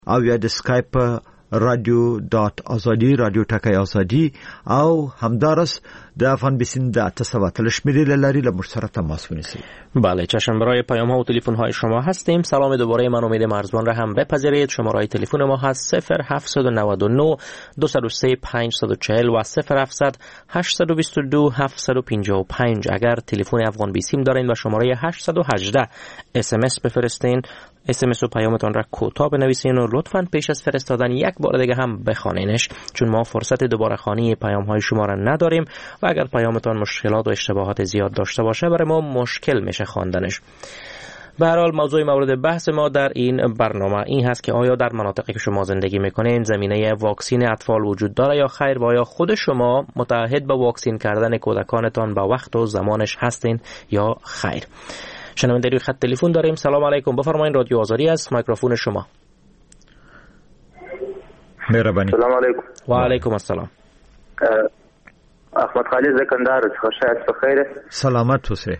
او یا د سکایپ radio.azadi رادیو ټکای ازادي او همدارس د افغان بیسین د 8 شمیره لری له مشترک تماس ونیسید. بله، چشم. برای پیام ها و تلفن های شما هستیم. سلام دوباره، من امید مرزبان را هم بپذیرید. شماره تلفن ما هست 0799 203 540 و 0700 822 755. اگر تلفن افغان بیسیم دارین و شماره 818 SMS بفرستین. SMS و پیامتان را کوتاه بنویسین و لطفاً پیش از فرستادن یک بار دیگه هم بخوانینش، چون ما فرصت دوباره خوانی پیام های شما را نداریم و اگر پیامتان مشکلات و اشتباهات زیاد داشته باشه برای ما مشکل میشه خواندنش. به هر حال موضوع مورد بحث ما در این برنامه این هست که آیا در مناطقی که شما زندگی میکنین زمینه واکسین اطفال وجود داره یا خیر، و آیا خود شما متعهد به واکسین کردن کودکانتان به وقت و زمانش هستین یا خیر؟ شنونده روی خط تلفن داریم. سلام علیکم، بفرمایید. رادیو آزادی است، میکروفون شما. مهربانی. سلام علیکم. و علیکم السلام. احمد خالد زکندار څخه شاید بخیر. سلامت اوسئ.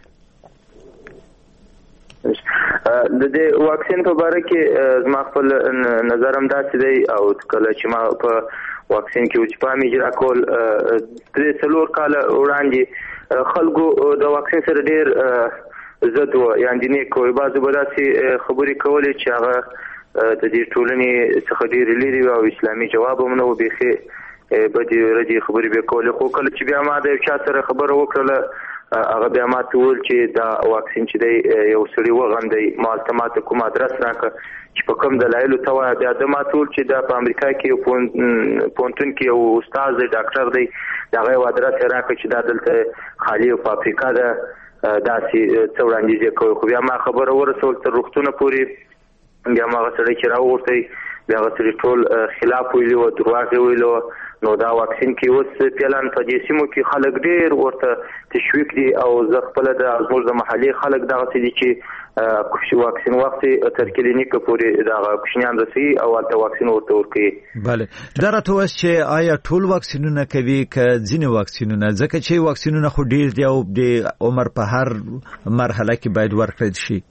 د دې واکسین په اړه کې زما خپل نظرم داسې دی او کله چې ما په واکسین کې وچپامې اجرا کول 3 کال وړاندې خلکو د واکسین سره ډېر زد و یعنی نه کوئی بعض بداسي خبرې کولې چې هغه د دې ټولنې څخه ډېر لري او اسلامي جواب هم نه و بيخي بدی ردی خبرې به کولې. خو کله چې بیا ما د چا سره خبره وکړه هغه بیا ما ته وویل چې دا واکسین چې دی یو سړي وغندی، ما ته ماته کوم ادرس راکړه چې په کوم دلایلو ته وایي. بیا د ما ته وویل چې دا په امریکا کې پونتون کې یو استاد دی، ډاکټر دی، دغه یو ادرس یې راکړه چې دا دلته خالي په افریقا ده داسې څه وړاندیز کوي. خو بیا ما خبره ورسول تر روغتونه پورې، بیا ما هغه سړی چې راوغوښتی بیا هغه سړي ټول خلاف ویلي و، درواغ یې ویلو. نو دا واکسین کې اوس فعلا په دې سیمو کې خلک ډېر ورته تشویق دي او زه خپله زموږ د محلي خلک دغسې دي چې واکسین وخت تر کلینیکه پورې دغه کوچنیان رسوي او هلته واکسین ورته ورکوي. بله، دا راته ووایاست چې آیا ټول واکسینونه کوي که ځینې واکسینونه؟ ځکه چې واکسینونه خو ډېر دي او د عمر په هر مرحله کې باید ورکړل شي.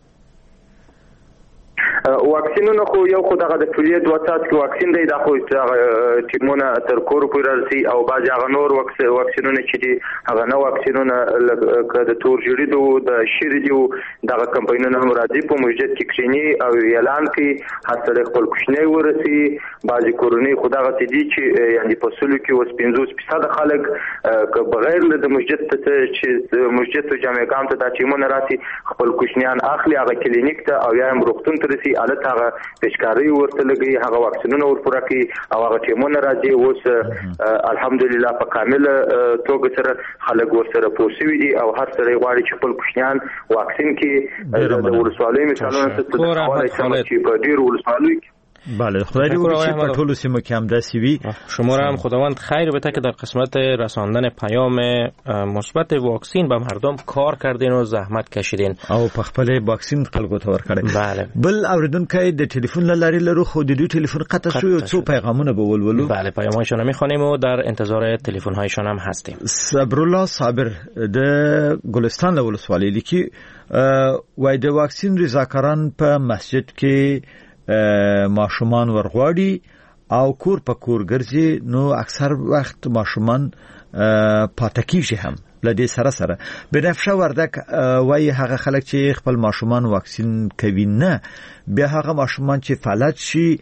واکسینونه خو یو خو دغه د فولیه 2 ساعت کې واکسین دی، دا خو ټیمونه تر کور پورې راځي او بعض هغه نور واکسینونه چې دي هغه نه واکسینونه لکه د تور جریدو د شیر دي دغه کمپاینونه هم راځي په مسجد کې کښیني او اعلان کوي هر سړی خپل کوچنی ورسي. بعضې کورنۍ خو دغسې دي چې یعنې په سلو کې اوس 50% خلک که بغیر له د مسجد چې مسجد ته جامعګانو ته دا ټیمونه راسي خپل کوچنیان اخلي هغه کلینیک ته او یا هم روغتون ته رسي، الته هغه پیشکاری ورته لګي، هغه واکسینونه ورپوره کوي او هغه ټیمونه راځي. اوس الحمدلله په کامله توګه سره خلک ورسره پوه شوي دي او هر سړی غواړي چې خپل کوچنیان واکسین کړي. د ولسوالیو مثالونه څه چې په ډېرو ولسوالیو بله، خدای دې وکړي په ټولو سیمو کې همداسې وي. شما را هم خداوند خیر بده که در قسمت رساندن پیام مثبت واکسین به مردم کار کردین و زحمت کشیدین او په خپل واکسین خلکو ته ورکړی. بله. بل اوریدونکو د ټلیفون لاري لرو خو د دوی ټلیفون قطع شو او څو پیغامونه به ولولو. بله، پیام‌هایشون می‌خوانیم و در انتظار تلفن‌هایشان هم هستیم. صبرالله صابر د ګلستان له ولسوالۍ لیکي وای د واکسین رضاکاران په مسجد کې ماشومان ورغواړي او کور په کور ګرځي، نو اکثر وخت ماشومان پاتې کیږي هم. لدې سره بنفشه وردک وای هغه خلک چې خپل ماشومان واکسین کوي نه، بیا هغه ماشومان چې فلج شي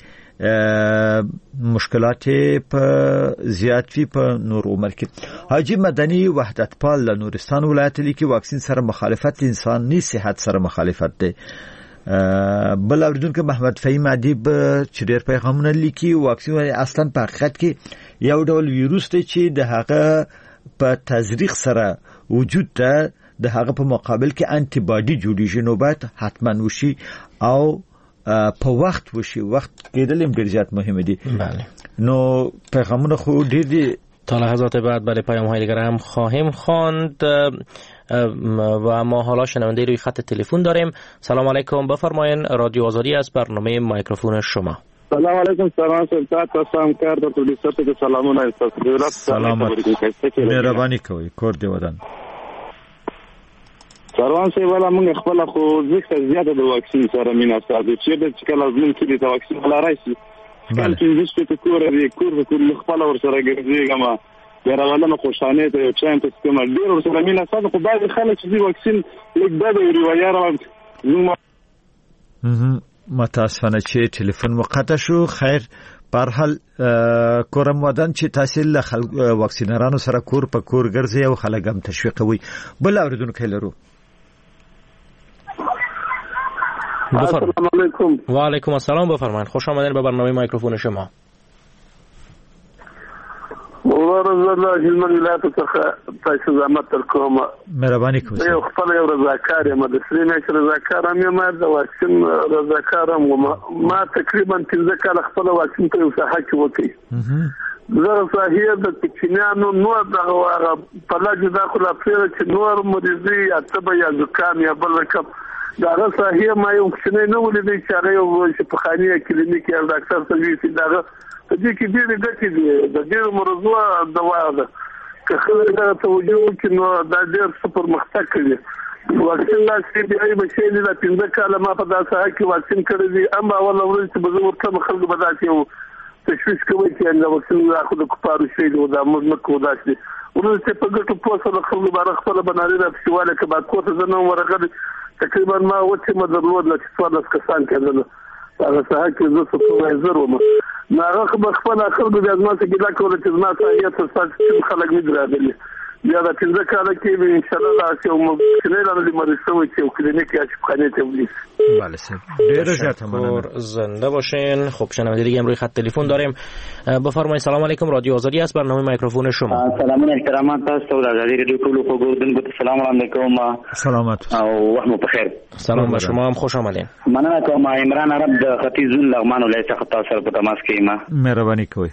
مشکلات په زیات وی په نور عمر کې. حاجی مدني وحدت پال له نورستان ولایت لیکي واکسین سره مخالفت انساني صحت سره مخالفت دی. بل اوریدونکو محمد فهیم ادیب چې ډېر پیغامونه لیکي واکسین اصلا په حقیقت کې یو ډول ویروس دی چې د هغه په تزریق سره وجود ته د هغه په مقابل کې انټي باډي جوړیږي، نو باید حتما وشي او په وخت وشي. وخت کېدل هم ډېر زیات مهمه دي. بله، نو پیغامونه خو ډېر دي. تا لحظات بعد بله پیام‌های دیگر هم خواهیم خواند و ما حالا شنونده روی خط تلفن داریم. سلام علیکم، بفرمایید. رادیو آزادی است، برنامه میکروفون شما. سلام علیکم، سلام تاسو کار د پولیسو ته سلامونه تاسو دولت سلامت مهرباني کوي کور دی ودان. سروان سی ولا موږ خپل خو ځکه زیاته د واکسین سره مینا ساتو چې د کله زمون کې د واکسین ولا راځي کله چې زه کور خپل ور سره ګرځېږم یارانه خوشانه ته چایم ته کوم ډیر ور سره مینه ساده خو بعض خلک چې واکسین لیک دا ویری و یاره زما متاسفانه چې ټلیفون مقطع شو. خیر پر حال کورم ودان چې تحصیل واکسینرانو سره کور په کور ګرځي او خلک هم تشویقوي. بل اوریدونکو لرو. السلام علیکم. و علیکم السلام. بفرمایید. خوش آمدید به برنامه میکروفون شما. ورزله هلمند ولایت څخه تاسو زحمت کوم. مهرباني کوئ. یو خپل یو رضاکار یم د سرینګ رضاکار یم د واکسین رضاکار ما تقریبا 15 کال خپل واکسین ته وسه حق وکي. زه صحیح د کوچنیانو نو دغه په لاجه داخله پیره چې نور مریضي اتبه یا زکام یا بل رقم دا صحیح ما یو کوچنی نه ولې چې هغه یو شفاخانه کلینیک یا ډاکټر سرویس دغه د دې کې ډېر ګټې دي د ډېر مرزوه دوا ده که خلک دا توجه وکړي نو دا ډېر سپر مختګ کوي. واکسین لا چې دی به شي نه 15 کاله ما په داسه کې واکسین کړی دي اما اول ورځ چې به ورته خلک به داسې یو تشویش کوي چې دا واکسین لا خو د کفارو شي دا موږ نه کوو داسې ورته چې په ګټو پوسه خلک به خپل بناري را پښواله کې بعد کوته زنه ورغلي تقریبا ما وڅ مدرلود لا 14 کسان کېدل هغه څه کې زه سپروایزر وم ناغه خپل اخر د ازمات کې دا کوله چې ما ته یې تاسو خلک نه درادلي بیا دا څنګه کار کوي ان شاء الله چې موږ نه لري مریضو چې کلینیک یا شفاخانه ته ولید. بله سر ډیر زیات ممنون. زنده باشین. خب شنونده دیگه هم روی خط تلفن داریم. بفرمایید. سلام علیکم. رادیو آزادی است. برنامه میکروفون شما. سلام احترامات تاسو ته د رادیو ټولو په ګوردن کو سلام علیکم. سلامات او وخت مو بخیر. سلام به شما هم خوش آمدید. مننه کوم. عمران عرب د ختیځ لغمان ولایت څخه تاسو سره په تماس کې ما. مهرباني کوئ.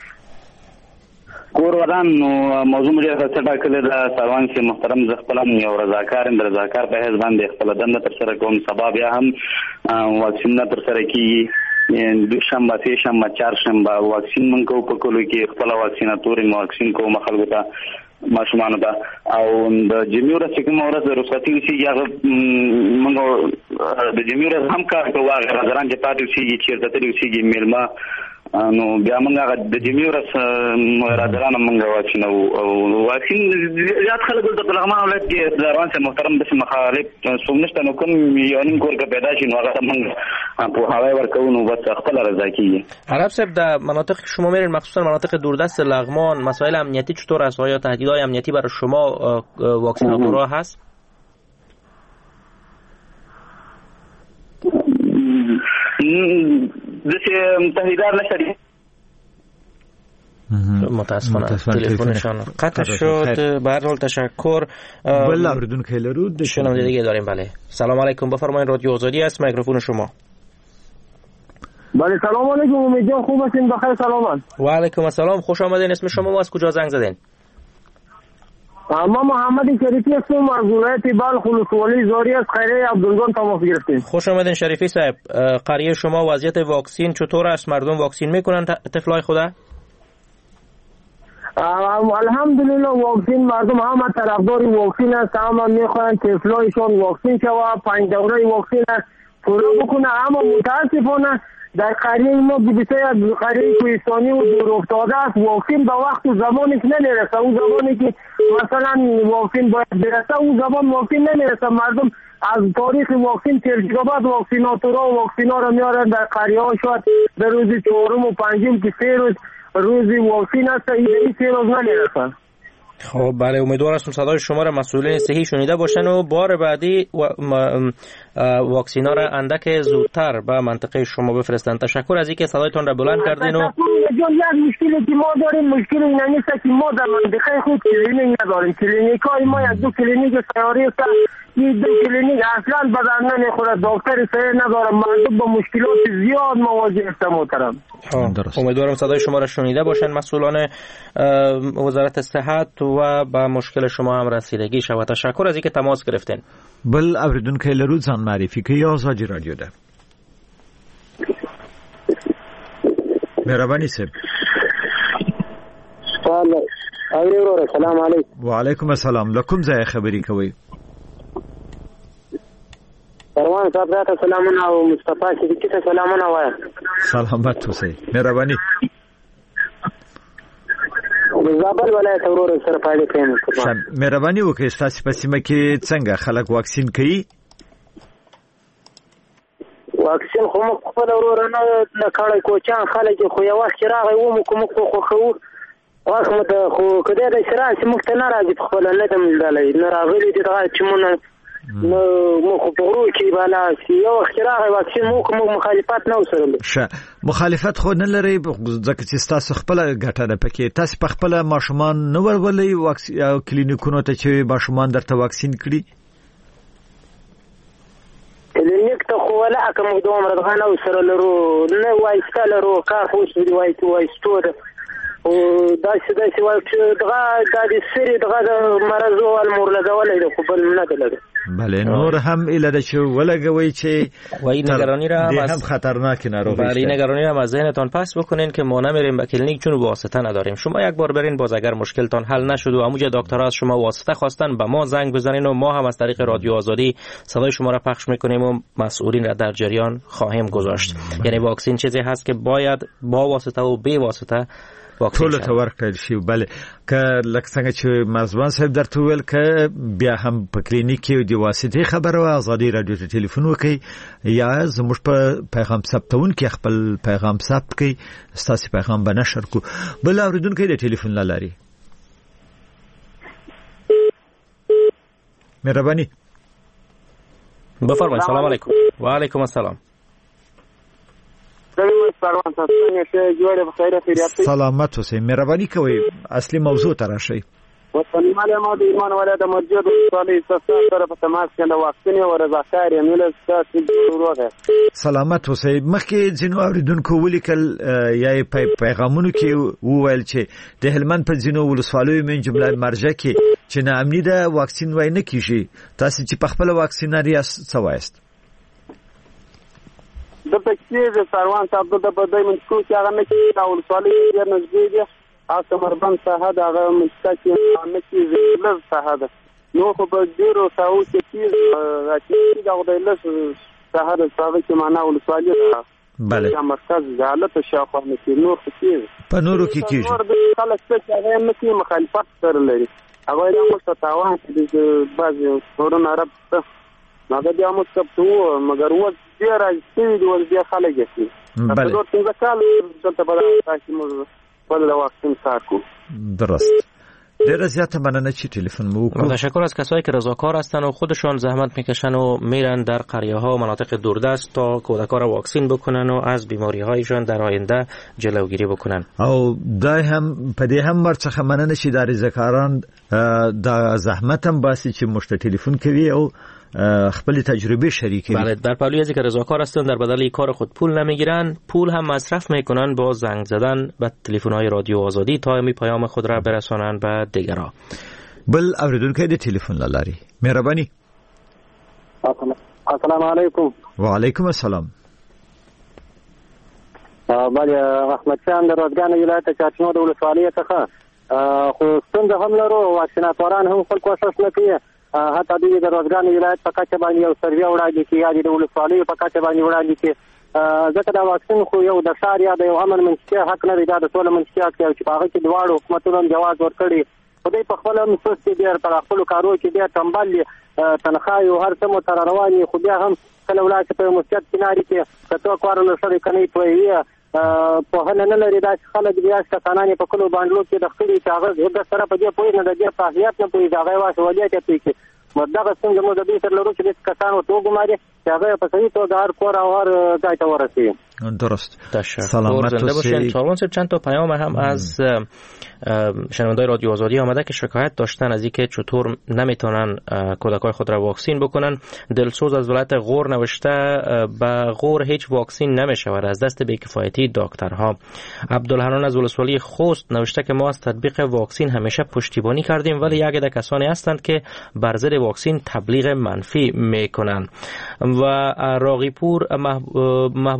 کور ودان نو موضوع مې څه ټاکل دا سروان چې محترم ز خپل یو رضاکار په هیڅ باندې خپل دنده تر سره کوم سبب یا هم واکسین تر سره کی دوشنبه سه شنبه چهارشنبه واکسین من کو په کولو کې خپل واکسیناتوري واکسین کو مخالفت ماشومان ته او د جمیوره چې کوم ورځ د رخصتي وسی یا موږ د جمیوره هم کار کوو هغه ځان چې پاتې وسی چې د تدریس وسی میلما نو بیا موږ د جمیورس مرادرانه موږ واکسین او واکسین زیات خلک د لغمان ولایت کې دروان سره محترم د مخالف څومره نو کوم یو کور کې پیدا شي نو هغه موږ په هواي ورکو نو بس خپل رضا کیږي. عرب صاحب در مناطق شما میرین مخصوصا مناطق دوردست لغمان مسائل امنیتی چطور است؟ آیا تهدیدهای امنیتی برای شما واکسیناتورها هست؟ دسه تهدیدار نشدی. متاسفانه تلفنشان قطع شد. به هر حال تشکر. بله اوریدونکو لرو شنونده دیگه داریم. بله سلام علیکم. بفرمایید. رادیو آزادی است. میکروفون شما. بله سلام علیکم. امیدوارم خوب هستین. بخیر سلامت. و علیکم السلام. خوش آمدین. اسم شما از کجا زنگ زدین؟ ما محمد شریفی هستم از ولایت بلخ ولسوالی زاری از خیره عبدالجان تماس گرفتیم. خوش آمدین شریفی صاحب. قریه شما وضعیت واکسین چطور است؟ مردم واکسین میکنن طفلای خدا؟ الحمدلله واکسین مردم همه طرفدار واکسین است. همه میخواهند طفلایشان واکسین شود. 5 دوره واکسین است پورا بکنه. اما متاسفانه در قریه ما بسیار قریه کوهستانی و دور افتاده است. واکسین به وقت و زمانی که نمیرسه. اون زمانی که مثلا واکسین باید برسه اون زمان واکسین نمیرسه. مردم از تاریخ واکسین تجربه واکسیناتورها و واکسینا را میارن در قریه ها. شاید در روز 4 و 5 که 3 روز واکسین است این 3 روز نمیرسه. خب بله امیدوار هستم صدای شما را مسئولین صحی شنیده باشن و بار بعدی واکسینا را اندک زودتر به منطقه شما بفرستن. تشکر از اینکه صدایتان را بلند کردین. و یک مشکلی که ما داریم مشکل این نیست که ما در منطقه خود کلینیک نداریم. کلینیکای ما یک دو کلینیک سیاری است. این دو کلینیک اصلا بدن نمیخوره. دکتر صحیح نداره. مردم با مشکلات زیاد مواجه است محترم. امیدوارم صدای شما را شنیده باشن مسئولان وزارت صحت و به مشکل شما هم رسیدگی شود. تشکر از اینکه تماس گرفتین. بل اوریدونکو لرو ځان معرفي کوي آزادی رادیو ده. مهرباني صاحب. سلام علیکم. وعلیکم السلام. لکم ځای خبري کوي. پروان صاحب راته سلامونه او مصطفی صدیقی ته سلامونه وایم. سلامت اوسئ. مهرباني. زابل ولایت ورور سره پاتې کېم. مهرباني وکړئ تاسو په سیمه کې څنګه خلک واکسین کوي؟ واکسین خو موږ خپل ورور نه کړی کوچان خلک خو یو وخت راغی و موږ خو خو واخ مت خو کده د شرایط موږ ته ناراضي خپل نه دم دلای نه راغلي دي دا چې مونږ نو موږ په ورو کې بالا یو وخت راغی واکسین موږ مخالفت نه وسره شه مخالفت خو نه لري ځکه چې تاسو خپل ګټه ده پکې تاسو په خپل ماشومان نو ورولې واکسین کلینیکونو ته چې ماشومان درته واکسین کړي کلینیک ته خو ولا کوم دوه مرغانه وسره لرو نه وایسته لرو کار خو دې وایستو او دا چې وایي چې دغه د سری دغه مرز او المور لګولې ده خو بل نه ده. بله نور هم الاده چې ولګوي چې وای نگرانی را هم خطرناک ناروغی است. بله نگرانی را از ذهنتان پس بکنین که ما نمیریم به کلینیک چون واسطه نداریم. شما یک بار برین باز اگر مشکلتان حل نشد و همونجا دکترها از شما واسطه خواستن به ما زنگ بزنین و ما هم از طریق رادیو آزادی صدای شما را پخش میکنیم و مسئولین را در جریان خواهیم گذاشت. یعنی واکسین چیزی هست که باید با واسطه و بی واسطه ټول ته ورکړل شي. بله که لکه څنګه چې مازوان صاحب درته ویل که بیا هم په کلینیک کې د واسطې خبره و ازادي رادیو ته ټلیفون وکړئ یا زموږ په پیغام ثبتون کې خپل پیغام ثبت کړئ ستاسو پیغام به نشر کو. بل اوریدونکو د ټلیفون لاري مهرباني بفرمایئ. سلام علیکم. و علیکم السلام. سلامت اوسئ. مهرباني کوئ اصلي موضوع ته راشئ. وطني معلومات ایمان ولایت موجود صالح سره په تماس کې د واکسین او رضاکار یې مل ستاسو سلامت اوسئ. مخکې ځینو اوریدونکو ولیکل یا پیغامونو کې وویل چې د هلمند په ځینو ولسوالیو من جمله مرجع کې چې ناامني ده واکسین وای نه کیږي. تاسو چې په خپل واکسیناري څه وایست؟ د پکې د سروان صاحب د بدای منځکو چې هغه نه کې دا ولسوالي ډېر نږدې دي او سمربند ساحه د هغه منځکا کې نه کې زلز ساحه ده نو خو په ډیرو ساحو کې راځي دا د لس ساحه د ساحه کې معنا ولسوالي ده. بله چې مرکز حالت شاوخوا نه کې نور کې په نورو کې کیږي خلک چې هغه نه کې مخالفت سره لري هغه د مستطاعان د بعض ورن عرب هغه بیا مستطاع مگر وخت ډیر راځي د ولدي خلک یې بله نو څنګه کال دلته بدل تاسو موږ بدل واکسین ساکو. درست. در زیاد مننه چی تلفن مو کو. تشکر از کسایی که رضاکار هستن و خودشان زحمت میکشن و میرن در قریه ها و مناطق دوردست تا کودکان را واکسین بکنن و از بیماری هایشان در آینده جلوگیری بکنن. او دای هم پدی هم مرڅخه مننه چې د رضاکاران د زحمت هم باسي چې مشت تلفن کوي او خپل تجربه شریک کنید. بله در پهلوی از اینکه رضاکار هستن در بدل کار خود پول نمیگیرن پول هم مصرف میکنن با زنگ زدن به تلفن‌های رادیو آزادی تا می پیام خود را برسانن به دیگران. بل اوریدونکو د تلفن لاري مهرباني. السلام علیکم. و علیکم السلام. بله احمد خان د روزګان ولایت چارچنو د ولسوالۍ څخه خو څنګه هم لرو واکسیناتوران هم خپل کوشش نه کوي حتی د روزګان ولایت په کچه باندې یو سروې وړاندې کیږي د ولسوالۍ په کچه باندې وړاندې کیږي ځکه دا واکسین خو یو د ښار یا د یو امن منشي حق نه دی دا د ټول منشي حق دی چې په هغه کې دواړو حکومتونو جواز ورکړي خو دوی په خپل مسوس کې ډېر پر خپل کارو کې ډېر تنبل تنخواه او هر څه مو تر رواني خو بیا هم کله ولاړ په مسجد کیناري کې کته کار نه سره کوي په په هله نه لري دا خلک بیا ستانانه په کلو باندې کې د خپل کاغذ د سره په دې پوي نه د دې په اهمیت نه پوي دا غي واسه ولیت کې مدغه څنګه مو د دې تر لورو چې کسانو ته وګماري چې هغه په صحیح توګه هر کور او هر ځای ته ورسي. درست. سلامت باشین. سروان صاحب چند تا پیام هم از شنوندای رادیو آزادی آمده که شکایت داشتن از اینکه چطور نمیتونن کودکای خود را واکسین بکنن. دلسوز از ولایت غور نوشته به غور هیچ واکسین نمیشود از دست بی‌کفایتی دکترها. عبدالحنان از ولسوالی خوست نوشته که ما از تطبیق واکسین همیشه پشتیبانی کردیم ولی یک عده کسانی هستند که بر ضد واکسین تبلیغ منفی میکنن. و راقی پور محبوب الله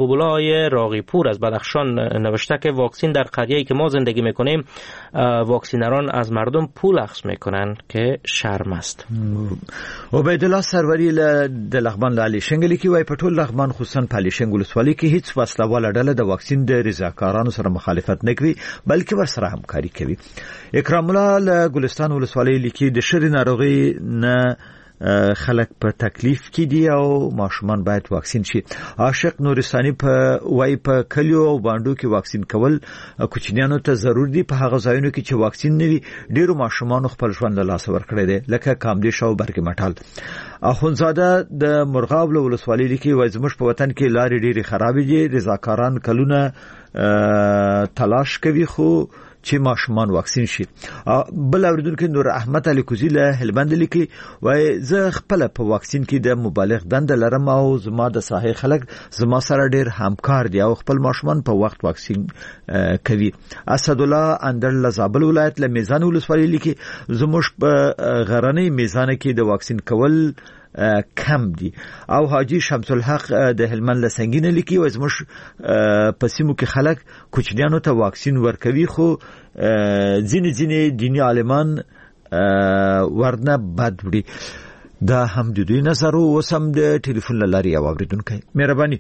آقای راقیپور از بدخشان نوشته که واکسین در قریه‌ای که ما زندگی میکنیم واکسینران از مردم پول اخذ میکنن که شرم است. عبیدالله سروری د لغمان لالی شنګلی کې وای په ټول لغمان خصوصا په لیشنګ ولسوالۍ کې هیڅ وسله واله ډله د واکسین د رضاکارانو سره مخالفت نه کوي بلکې ورسره همکاري کوي. اکرام الله له ګلستان ولسوالۍ لیکي د شری ناروغي نه خلک په تکلیف کې دي او ماشومان باید واکسین شي. عاشق نورستاني په وای په کلیو او باندو کې واکسین کول کوچنیانو ته ضروري دي. په هغه ځایونو کې چې واکسین نه وي ډیرو ماشومان خپل ژوند له لاسه ورکړي دي لکه کامدیش او برګ مټال. اخونزاده د مرغاب ولسوالۍ لیکي وای زموږ په وطن کې لارې ډیره خراب دي رضاکاران کلونه تلاش کوي خو چې ماشومان واکسین شي. بل اوریدونکو نور احمد علي کوزی له هلمند لیکي وای زه خپل په واکسین کې د مبالغ دند لرم او زما د ساحې خلک زما سره ډیر همکار دي او خپل ماشومان په وخت واکسین کوي. اسد الله اندر لزابل ولایت له میزان ولسوالۍ لیکي زموږ په غرنۍ میزان کې د واکسین کول کم دي. او حاجی شمس الحق د هلمند له سنگینه لیکي و زموږ په سیمو کې خلک کوچنیانو ته واکسین ورکوي خو ځینې دینی عالمان ورنه بد وړي. دا هم د دوی نظر او سم د ټلیفون لاري اوریدونکو مهرباني.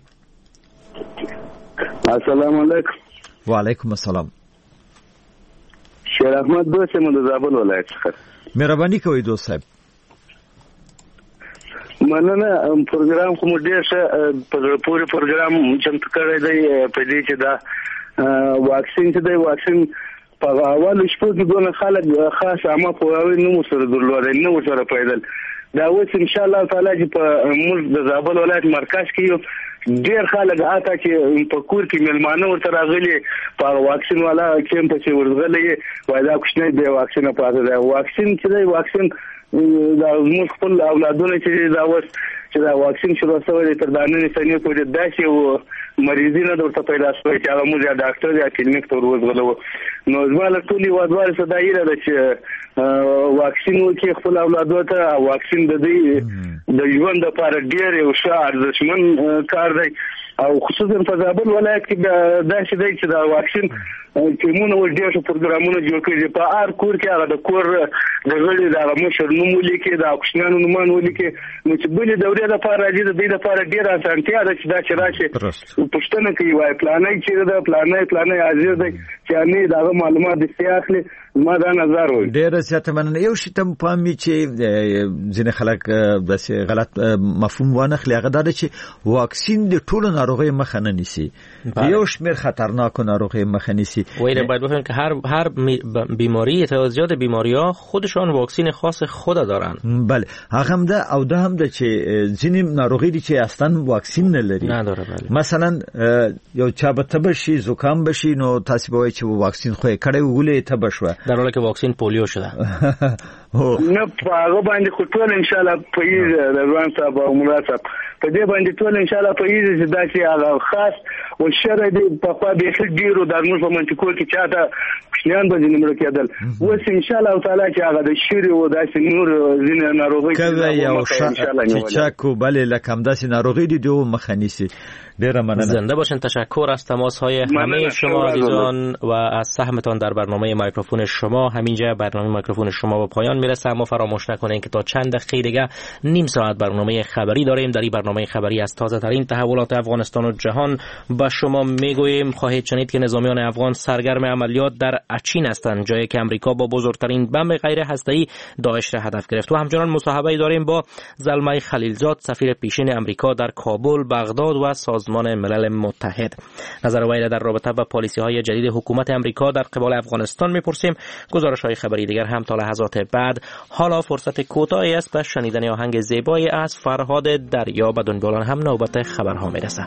السلام علیکم. وعلیکم السلام. شیر احمد دوست من زابل ولایت څخه. مهرباني کوي دوست صاحب. مننه پروګرام کوم ډیر ښه پورې پروګرام چمتو کړی دی په دې چې دا واکسین چې دی واکسین په اول شپه کې دونه خلک خاص عامه پوهاوی نه سره درلودل نه سره پیدل دا اوس ان شاء الله تعالی چې په ملک د زابل ولایت مرکز کې ډیر خلک آتا چې په کور کې ملمانه ورته راغلي په واکسین والا کیمپ چې ورغلي وای دا کوښنه دی واکسین پاتې دی واکسین چې دی واکسین دا موږ خپل اولادونه چې دا وس چې دا واکسین شروع شوی تر دانې سنې پورې داسې او مریضینه ورته پیدا شوی چې هغه موږ یا ډاکټر یا کلینیک ته ورغلو نو ځواله ټولي وادوار صدایره ده چې واکسین وکړي خپل اولادو ته واکسین د دې د ژوند لپاره ډېر یو ښه ارزښتمن کار دی او خصوصا په زابل ولایت کې دا چې دی چې دا واکسین ټیمونه ډېر پروګرامونه جوړ کړي په هر کور کې هغه د کور د غړي د مشر نوم ولیکي د کوچنیانو نومونه ولیکي نو چې بلې دورې لپاره راځي د دې لپاره ډېر اسانتیا ده چې دا چې راشي پښتنه کوي وای پلانای چې دا پلانای حاضر دی چې نه دا معلومات استیاخلي ما دا نظر وي ډېر زیات مننه. یو شی تم پامي چې ځینې خلک داسې غلط مفهوم وانخلي هغه دا چې واکسین د ټولو ناروغي مخه نه نیسي یو شمېر خطرناک ناروغي مخه نیسي. وایي باید بفهمیم که هر بیماری زیاد بیماری‌ها خودشون واکسین خاص خود دارن. بله هغه هم ده او ده هم ده چې ځینې ناروغي دي چې اصلا واکسین نه لري نداره. بله مثلا یو چا به تبه شي زکام بشي نو تاسو به وایي چې واکسین خو یې کړی ولې تبه شو در حالی که واکسین پولیو شده. نه هغه باندې خو ټول ان شاء الله په دې روان صاحب او مناسب په دې باندې ټول ان شاء الله په دې چې دا چې هغه خاص او شرع دې په خوا به ډیرو د موږ په منطقو کې چاته پښنیان باندې نمبر کېدل اوس ان شاء الله تعالی چې هغه د شری او داسې نور ځینې ناروغي کوي او چې چاکو بله لکم داسې ناروغي دي دو مخنیسی. ډیره مننه. زنده باشین. تشکر از تماس‌های همه شما عزیزان و از سهمتان در برنامه میکروفون شما. همینجا برنامه میکروفون شما به پایان میرسه اما فراموش نکنین که تا چند دقیقه دیگه نیم ساعت برنامه خبری داریم. در این برنامه خبری از تازه ترین تحولات افغانستان و جهان به شما میگوییم. خواهید شنید که نظامیان افغان سرگرم عملیات در اچین هستند جایی که امریکا با بزرگترین بمب غیر هسته‌ای داعش را هدف گرفت. و همچنان مصاحبه داریم با زلمه خلیلزاد سفیر پیشین امریکا در کابل، بغداد و سازمان ملل متحد. نظر وی در رابطه با پالیسی‌های جدید حکومت امریکا در قبال افغانستان میپرسیم. گزارش‌های خبری دیگر هم تا لحظات بعد. حالا فرصت کوتاهی است به شنیدن آهنگ زیبایی از فرهاد دریا. به دنبال هم نوبت خبرها میرسه.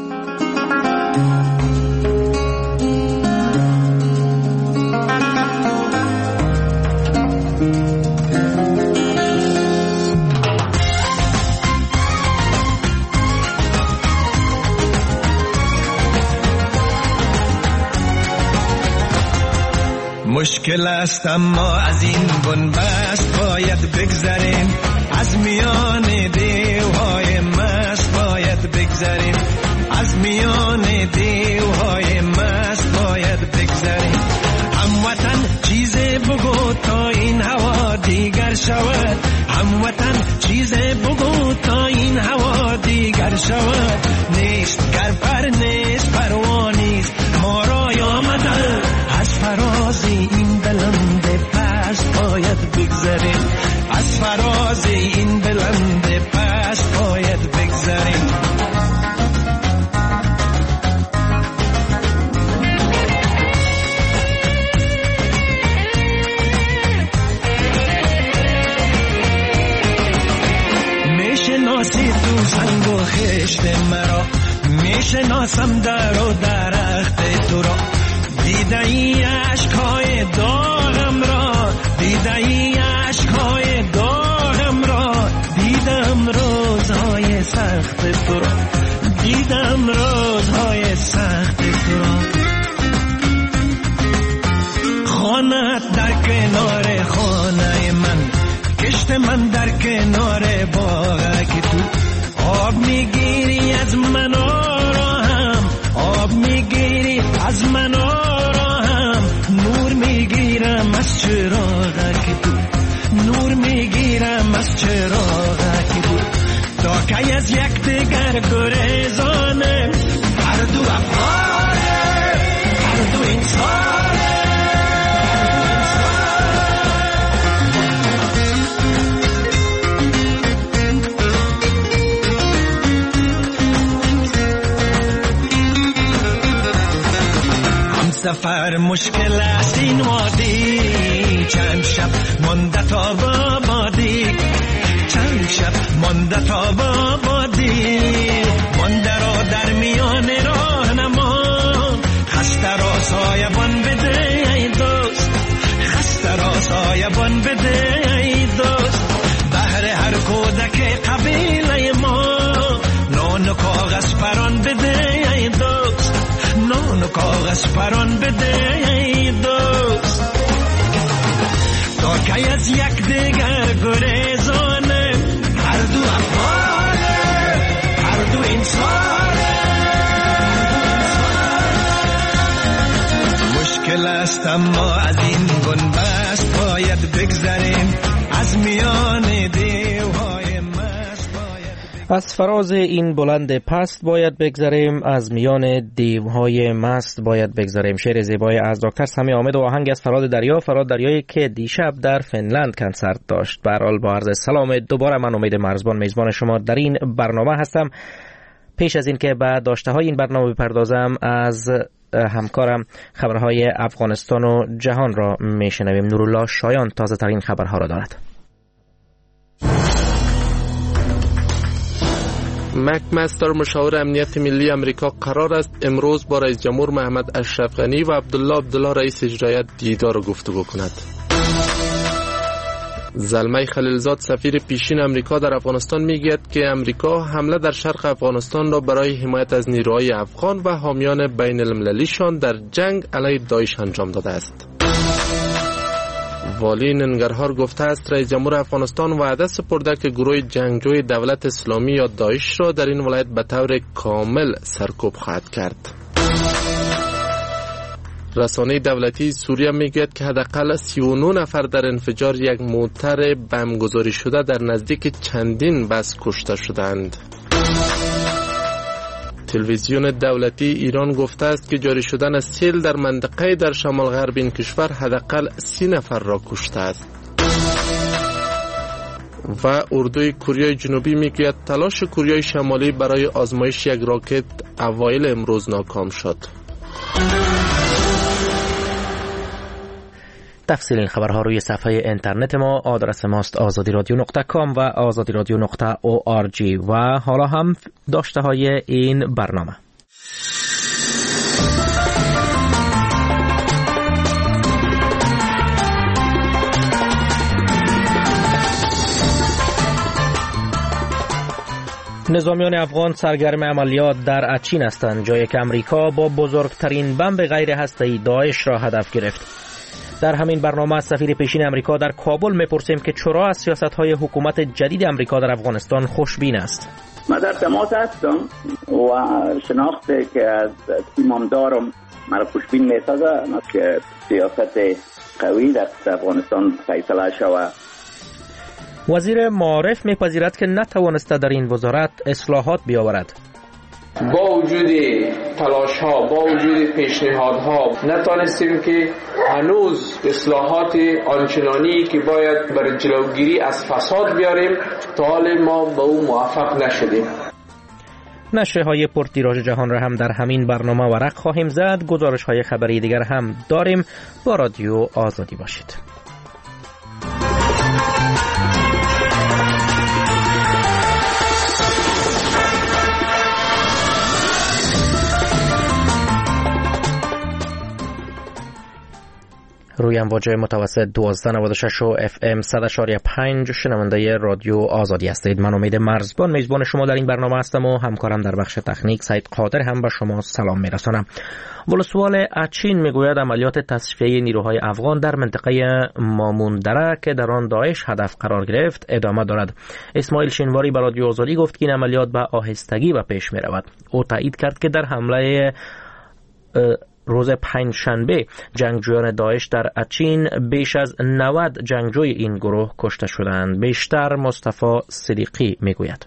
مشکل است اما از این بنبست باید بگذریم از میان دیوهای مست باید بگذریم از میان دیوهای مست باید بگذریم. هموطن چیز بگو تا این هوا دیگر شود، هموطن چیز بگو تا این هوا دیگر شود. نیست گر پر نیست پروا نیست ما را آمدن، از فراز این بلند پست باید بگذریم، از فراز این بلند پست باید بگذریم. میشناسی تو سنگ و خشت مرا، میشناسم در و درخت تو را. دیده ای عشقهای داغم را، دیده ای عشقهای داغم را. دیدم روزهای سخت تو را، دیدم روزهای سخت تو را. خانه‌ات در کنار خانه من، کشت من در کنار باغ که تو. آب میگیری از من آراهم، آب میگیری از من آراهم. نور میگیرم از چراغ که تو، نور میگیرم از چراغ که تو. تا که از یک دیگر گریزانه، هر دو افغانه، هر دو انسانه. سفر مشکل است این وادی، چند شب مانده تا بابادی، چند شب مانده تا بابادی. مانده را در میان راه نما، خسته را سایبان بده ای دوست، خسته را سایبان بده ای دوست. بهر هر کودک قبیله ما، نان و کاغذ پران بده ای دوست، نان و کاغذ پران بده ای دوست. تا که از یک دیگر گریزانه، هر دو افغانه، هر دو انسانه. مشکل است اما از این بنبست باید بگذریم، از میان دیوهای مست باید. از فراز این بلند پست باید بگذریم، از میان دیوهای مست باید بگذریم. شعر زیبای از دکتر سمیع حامد و آهنگ از فراد دریا. فراد دریایی که دیشب در فنلند کنسرت داشت. به هر حال با عرض سلام دوباره من امید مرزبان میزبان شما در این برنامه هستم. پیش از این که به داشته های این برنامه بپردازم، از همکارم خبرهای افغانستان و جهان را میشنویم. نورالله شایان تازه ترین خبرها را دارد. مکمستر مشاور امنیت ملی امریکا قرار است امروز با رئیس جمهور محمد اشرف غنی و عبدالله رئیس اجرایی دیدار و گفتگو کند. زلمه خلیلزاد سفیر پیشین امریکا در افغانستان میگوید که امریکا حمله در شرق افغانستان را برای حمایت از نیروهای افغان و حامیان بین المللیشان در جنگ علیه داعش انجام داده است. والی ننگرهار گفته است رئیس جمهور افغانستان وعده سپرده که گروه جنگجوی دولت اسلامی یا داعش را در این ولایت به طور کامل سرکوب خواهد کرد. رسانه دولتی سوریه میگوید که حداقل 39 نفر در انفجار یک موتر بمبگذاری شده در نزدیک چندین بس کشته شدند. تلویزیون دولتی ایران گفته است که جاری شدن سیل در منطقه در شمال غرب این کشور حداقل 30 نفر را کشته است. و اردوی کره جنوبی میگوید تلاش کره شمالی برای آزمایش یک راکت اوایل امروز ناکام شد. تفصیل این خبرها روی صفحه اینترنت ما، آدرس ماست azadiradio.com و azadiradio.org. و حالا هم داشته های این برنامه. نظامیان افغان سرگرم عملیات در اچین هستند، جایی که امریکا با بزرگترین بمب غیر هسته‌ای داعش را هدف گرفت. در همین برنامه از سفیر پیشین امریکا در کابل میپرسیم که چرا از سیاست‌های حکومت جدید امریکا در افغانستان خوشبین است. من در تماس هستم و شناخته که از تیمم دارم مرا خوشبین میسازه که سیاست قوی در افغانستان فیصله شود. وزیر معارف میپذیرد که نتوانسته در این وزارت اصلاحات بیاورد. با وجود تلاش ها، با وجود پیشنهادها نتوانستیم که هنوز اصلاحات آنچنانی که باید برای جلوگیری از فساد بیاریم تا حال ما به او موفق نشدیم. نشریه‌های پرتیراژ جهان را هم در همین برنامه ورق خواهیم زد. گزارش‌های خبری دیگر هم داریم. با رادیو آزادی باشید. روی امواج متوسط 1296 و FM 100.5 شنونده رادیو آزادی هستید. من امید مرزبان میزبان شما در این برنامه هستم و همکارم در بخش تکنیک سعید قادر هم به شما سلام میرسانم. ولسوال اچین میگوید عملیات تصفیه نیروهای افغان در منطقه ماموندره که در آن داعش هدف قرار گرفت ادامه دارد. اسماعیل شینواری به رادیو آزادی گفت که این عملیات به آهستگی به پیش میرود. او تایید کرد که در حمله روز پنجشنبه جنگجویان داعش در اچین بیش از 90 جنگجوی این گروه کشته شدند. بیشتر مصطفی صدیقی میگوید.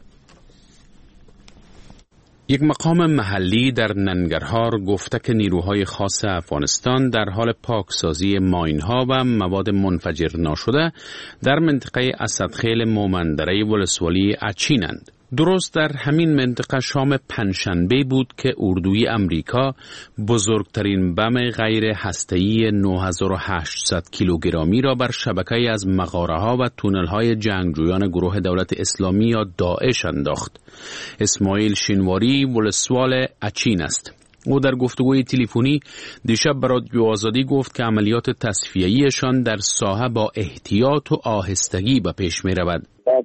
یک مقام محلی در ننگرهار گفته که نیروهای خاص افغانستان در حال پاکسازی ماین‌ها و مواد منفجر ناشده در منطقه اسدخیل مومندره ولسوالی اچینند. درست در همین منطقه شام پنجشنبه بود که اردوی امریکا بزرگترین بم غیر هسته‌ای 9800 کیلوگرامی را بر شبکه‌ای از مغاره‌ها و تونل‌های جنگجویان گروه دولت اسلامی یا داعش انداخت. اسماعیل شینواری ولسوال اچین است. او در گفتگوی تلفنی دیشب به رادیو آزادی گفت که عملیات تصفیه‌ایشان در ساحه با احتیاط و آهستگی به پیش می‌رود.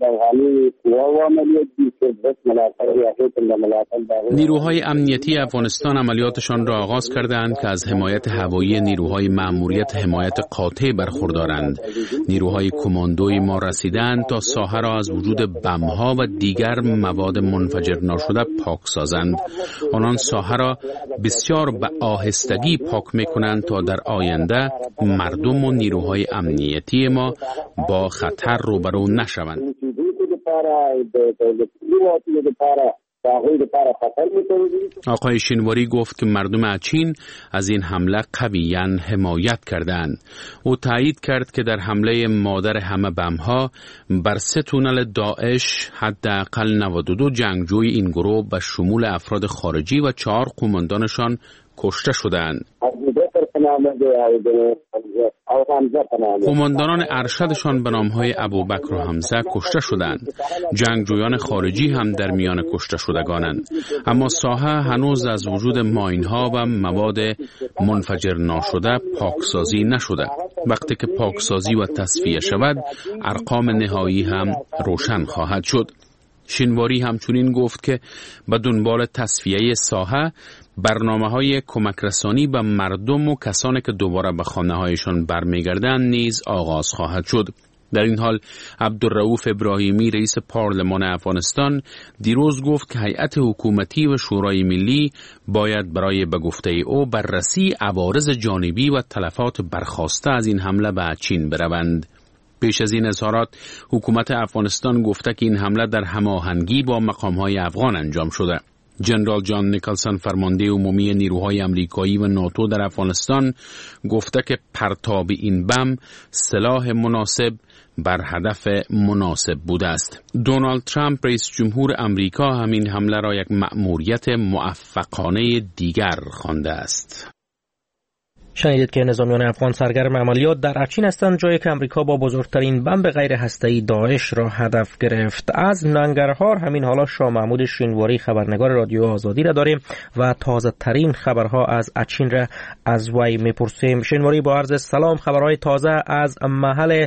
نیروهای امنیتی افغانستان عملیاتشان را آغاز کردند که از حمایت هوایی نیروهای مأموریت حمایت قاطع برخوردارند. نیروهای کماندوی ما رسیدند تا ساحه را از وجود بم‌ها و دیگر مواد منفجر ناشده پاک سازند. آنان ساحه را بسیار به آهستگی پاک می‌کنند تا در آینده مردم و نیروهای امنیتی ما با خطر روبرو نشوند. آقای شینواری گفت که مردم اچین از این حمله قویاً حمایت کردند. او تایید کرد که در حمله مادر همه بم‌ها بر 3 تونل داعش حداقل 92 جنگجوی این گروه به شمول افراد خارجی و 4 قماندانشان کشته شدند. قماندانان ارشدشان به نام‌های ابوبکر و حمزه کشته شدند. جنگجویان خارجی هم در میان کشته شدگانند. اما ساحه هنوز از وجود ماین‌ها و مواد منفجر ناشده پاکسازی نشده. وقتی که پاکسازی و تصفیه شود، ارقام نهایی هم روشن خواهد شد. شینواری همچنین گفت که به دنبال تصفیه ساحه برنامه‌های کمک رسانی به مردم و کسانی که دوباره به خانه‌هایشان برمیگردند نیز آغاز خواهد شد. در این حال عبدالرؤوف ابراهیمی رئیس پارلمان افغانستان دیروز گفت که هیئت حکومتی و شورای ملی باید برای به گفته او بررسی عوارض جانبی و تلفات برخاسته از این حمله به چین بروند. پیش از این اظهارات حکومت افغانستان گفته که این حمله در هماهنگی با مقام‌های افغان انجام شده. جنرال جان نیکلسن فرمانده عمومی نیروهای امریکایی و ناتو در افغانستان گفته که پرتاب این بم سلاح مناسب بر هدف مناسب بوده است. دونالد ترامپ رئیس جمهور امریکا همین حمله را یک مأموریت موفقانه دیگر خوانده است. شنیدید که نظامیان افغان سرگرم عملیات در اچین هستند، جایی که امریکا با بزرگترین بمب غیر هسته‌ای داعش را هدف گرفت. از ننگرهار همین حالا شاه محمود شینواری خبرنگار رادیو آزادی را داریم و تازه ترین خبرها از اچین را از وی میپرسیم. شینواری با عرض سلام، خبرهای تازه از محل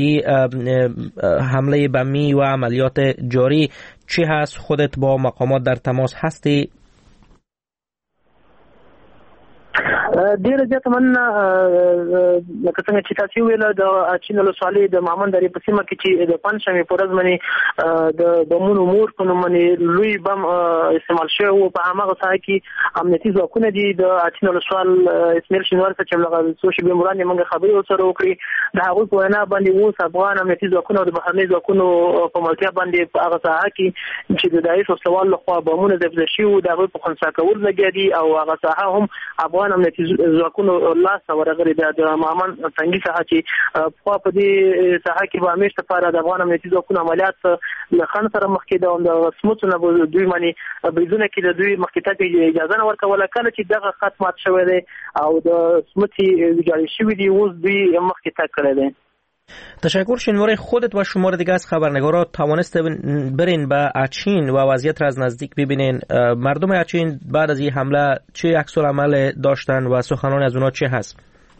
حمله بمی و عملیات جاری چی هست؟ خودت با مقامات در تماس هستی؟ ډیر زیات من لکه څنګه چې تاسو ویل د اچین ولسوالۍ د مامن درې په سیمه کې چې د پنځمې پورز باندې د بمونو مور په نوم باندې لوی بم استعمال شوی په هغه ځای کې امنیتي ځواکونه دي د اچین ولسوال اسماعیل شینوار څخه چې موږ سوشل میډیا باندې موږ خبرې ورسره وکړې د هغه په وینا باندې اوس افغان امنیتي ځواکونه د بهرني ځواکونو په ملتیا باندې په هغه ځای کې چې د داعش وسوال لخوا بمونه ځبل شي او د هغه په خنثی کول لګیا دي او هغه ځای هم افغان امنیتي ځواکونو لاس ورغړي د مامن څنګه څه چې په دې ساحه کې به همیشه لپاره د افغان امنیتي ځواکونو عملیات له خن سره مخکې د سموڅونه دوی باندې بریدونه کې د دوی مخکې ته اجازه نه ورکوله کله چې دغه خط مات شوی دی او د سموڅي ویجاړ شوی دی اوس دوی مخکې ته کړی دی. تشکر شینواری. خودت و شمار دیگه از خبرنگارا توانست برین به اچین و وضعیت را از نزدیک ببینین؟ مردم اچین بعد از این حمله چه عکس العمل داشتن و سخنان از اونا چه هست؟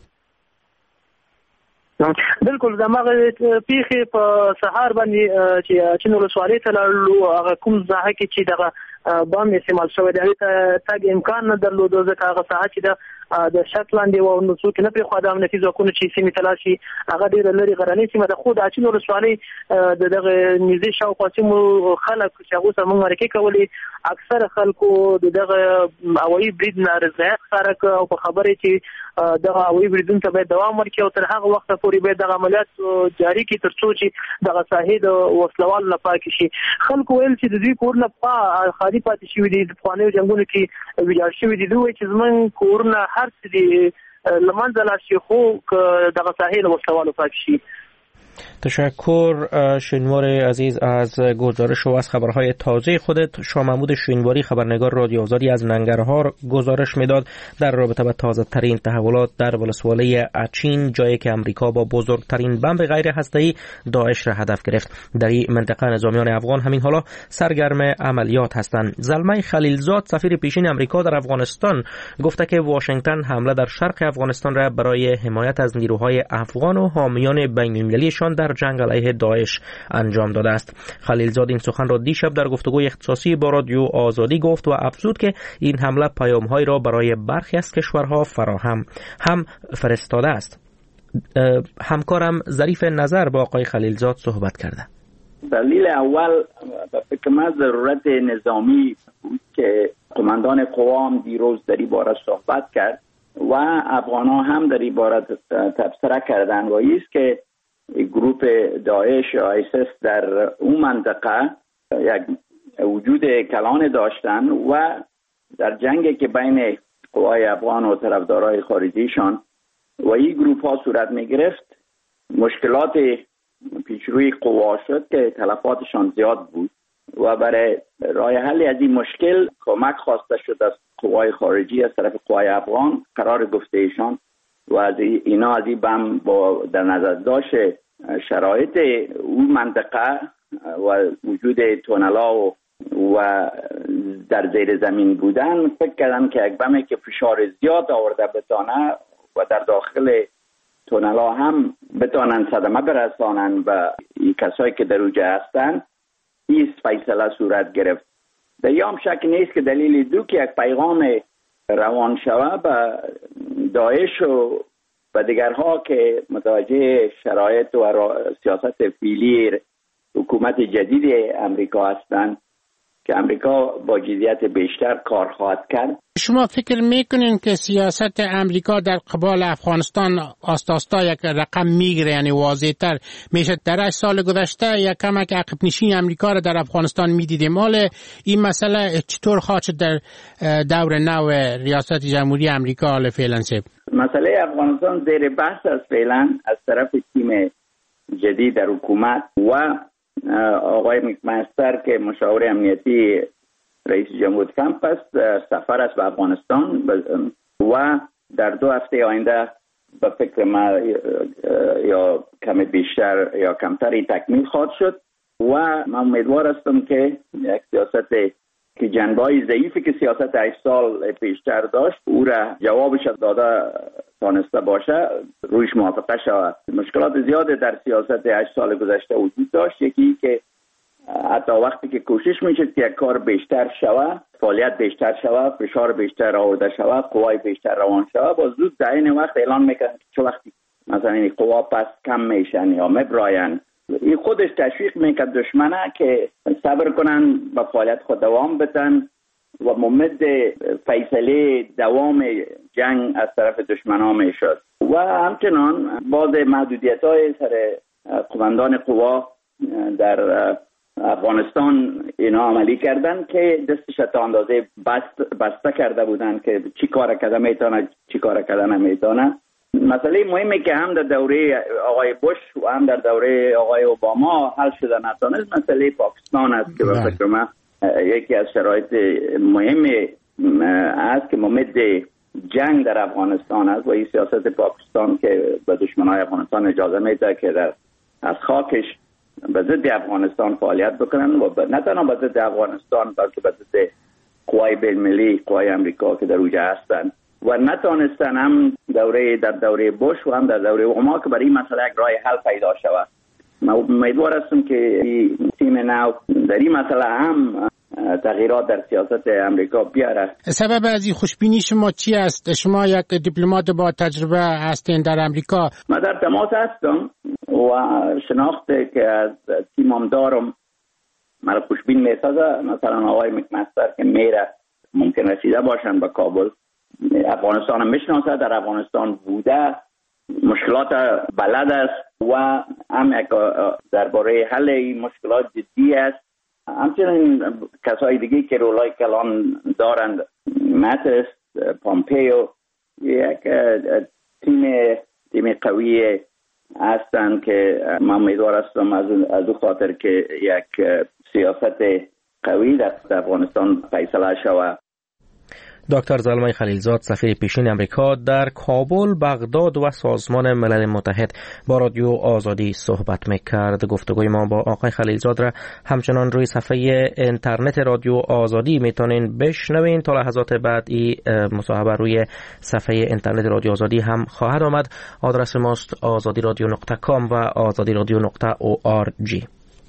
بالکل دماغه پیخي په سهار باندې چې اچین ولسوالۍ ته لاړو هغه کوم ځای کې چې دغه بام استعمال شوی دی ته تاګ امکان نه درلود ځکه هغه ساحه چې د شتلند او نو څوک نه په خو د امنیتي ځواکونو چې سیمه تلاشي هغه ډیر لري غرنۍ سیمه د خو د اچین ولسوالۍ دغه نږدې شاوخوا سیمو خلک چې هغه سره موږ مرکه کولی اکثر خلکو دغه هوایي برید نه رضایت خارق او په خبره چې دغه هوایي بریدون ته به دوام ورکړي او تر هغه وخت پورې به دغه عملیات جاری کړي ترڅو چې دغه ساحې د وسلوال نه پاک شي. خلکو ویل چې د دوی کورونه په خالي پاتې شوي دي د پخوانیو جنګونو کې ویجاړ شوي دي دوی چې زمون کورونه هر څه دي لمنځه لاړ شي خو دغه ساحې له وسلوالو پاک شي. تشکر شینوار عزیز از گزارش و از خبرهای تازه خودت. شاه محمود شینواری خبرنگار رادیو آزادی از ننگرهار گزارش میداد در رابطه با تازه ترین تحولات در ولسوالی اچین، جایی که امریکا با بزرگترین بمب غیر هسته‌ای داعش را هدف گرفت. در این منطقه نظامیان افغان همین حالا سرگرم عملیات هستند. زلمه خلیلزاد سفیر پیشین امریکا در افغانستان گفته که واشنگتن حمله در شرق افغانستان را برای حمایت از نیروهای افغان و حامیان بین‌المللی در جنگ علیه داعش انجام داده است. خلیلزاد این سخن را دیشب در گفتگوی اختصاصی با رادیو آزادی گفت و افزود که این حمله پیام‌هایی را برای برخی از کشورها فراهم هم فرستاده است. همکارم ظریف نظر با آقای خلیلزاد صحبت کرده. دلیل اول به فکر من ضرورت نظامی بود که قماندان قوا هم دیروز در این باره صحبت کرد و افغان‌ها هم در این باره تبصره کردند و است که گروپ داعش یا ایسیس در اون منطقه یک وجود کلان داشتن و در جنگی که بین قوای افغان و طرفدارای خارجیشان و این گروپ ها صورت می گرفت مشکلات پیشروی قوا شد که تلفاتشان زیاد بود و برای راه حل از این مشکل کمک خواسته شد از قوای خارجی از طرف قوای افغان قرار گفته ایشان و از اینا از این بم با در نظر داشت شرایط اون منطقه و وجود تونلا و در زیر زمین بودن فکر کردن که یک بمی که فشار زیاد آورده بتانه و در داخل تونلا هم بتانن صدمه برسانن و این کسایی که در اوجه هستن این فیصله صورت گرفت. در یام شک نیست که دلیل دو که یک پیغام روان شوه به داعش و دیگرها که متوجه شرایط و سیاست فعلی حکومت جدید امریکا هستند که امریکا با جدیت بیشتر کار خواهد کرد. شما فکر میکنین که سیاست امریکا در قبال افغانستان آستاستا یک رقم میگیره، یعنی واضح‌تر میشه؟ در 8 سال گذشته یک کمک عقب نشین امریکا را در افغانستان میدیدیم. حالا این مسئله چطور خواهد شد در دور نو ریاست جمهوری امریکا حالا فعلا؟ مسئله افغانستان زیر بحث است فعلا از طرف تیم جدید در حکومت و آقای مکمستر که مشاور امنیتی رئیس جمهور ترامپ است سفر است به افغانستان و در 2 هفته آینده به فکر ما یا کمی بیشتر یا کمتری تکمیل خواهد شد و من امیدوار هستم که یک سیاست که جنبه‌های ضعیفی که سیاست 8 سال پیشتر داشت او را جوابش داده تانسته باشه رویش موافقه شود. مشکلات زیاد در سیاست 8 سال گذشته وجود داشت. یکی که حتی وقتی که کوشش میشد که یک کار بیشتر شود فعالیت بیشتر شود، فشار بیشتر آورده شود، قوای بیشتر روان شود، با زود در این وقت اعلان میکنن که چه وقتی مثلا این قوا پس کم میشن یا مبراین. این خودش تشویق میکرد دشمنه که صبر کنن و فعالیت خود دوام بدن و ممد فیصله دوام جنگ از طرف دشمنان میشد. و همچنان بعض محدودیت های سر قماندان قوا در افغانستان اینا عملی کردن که دستش تا اندازه بسته کرده بودن که چی کار کرده میتونه چی کار کرده نمیتونه. مسئله مهمی که هم در دوره آقای بوش و هم در دوره آقای اوباما حل شده نتونست مسئله پاکستان است که به فکر من یکی از شرایط مهم است که ممد جنگ در افغانستان است و این سیاست پاکستان که به دشمنای افغانستان اجازه میده که از خاکش به ضد افغانستان فعالیت بکنن و نه تنها به ضد افغانستان بلکه به ضد قوای بین‌المللی، قوای امریکا که در اونجا هستن و نتونستن هم در دوره بوش و هم در دوره اوباما که برای این مسئله یک راه حل پیدا شود. من امیدوار هستم که تیم نو در این مسئله هم تغییرات در سیاست امریکا بیاره. سبب از این خوشبینی شما چی است؟ شما یک دیپلمات با تجربه هستین در امریکا. من در تماس هستم و شناخت که از تیمم دارم مرا خوشبین میسازه. مثلا آقای مکمستر که میره ممکن رسیده باشن به کابل، افغانستان هم میشناسه، در افغانستان بوده، مشکلات بلد است و هم درباره حل این مشکلات جدی است. همچنین کسای دیگه که رولای کلان دارند، ماتس، پامپیو، یک تیم قوی هستند که من امیدوار هستم از او خاطر که یک سیاست قوی در افغانستان فیصله شود. دکتر زلمه خلیلزاد سفیر پیشین امریکا در کابل، بغداد و سازمان ملل متحد با رادیو آزادی صحبت میکرد. گفتگوی ما با آقای خلیلزاد را همچنان روی صفحه اینترنت رادیو آزادی میتونین بشنوین. تا لحظات بعد این مصاحبه روی صفحه اینترنت رادیو آزادی هم خواهد آمد. آدرس ماست azadiradio.com و azadiradio.org.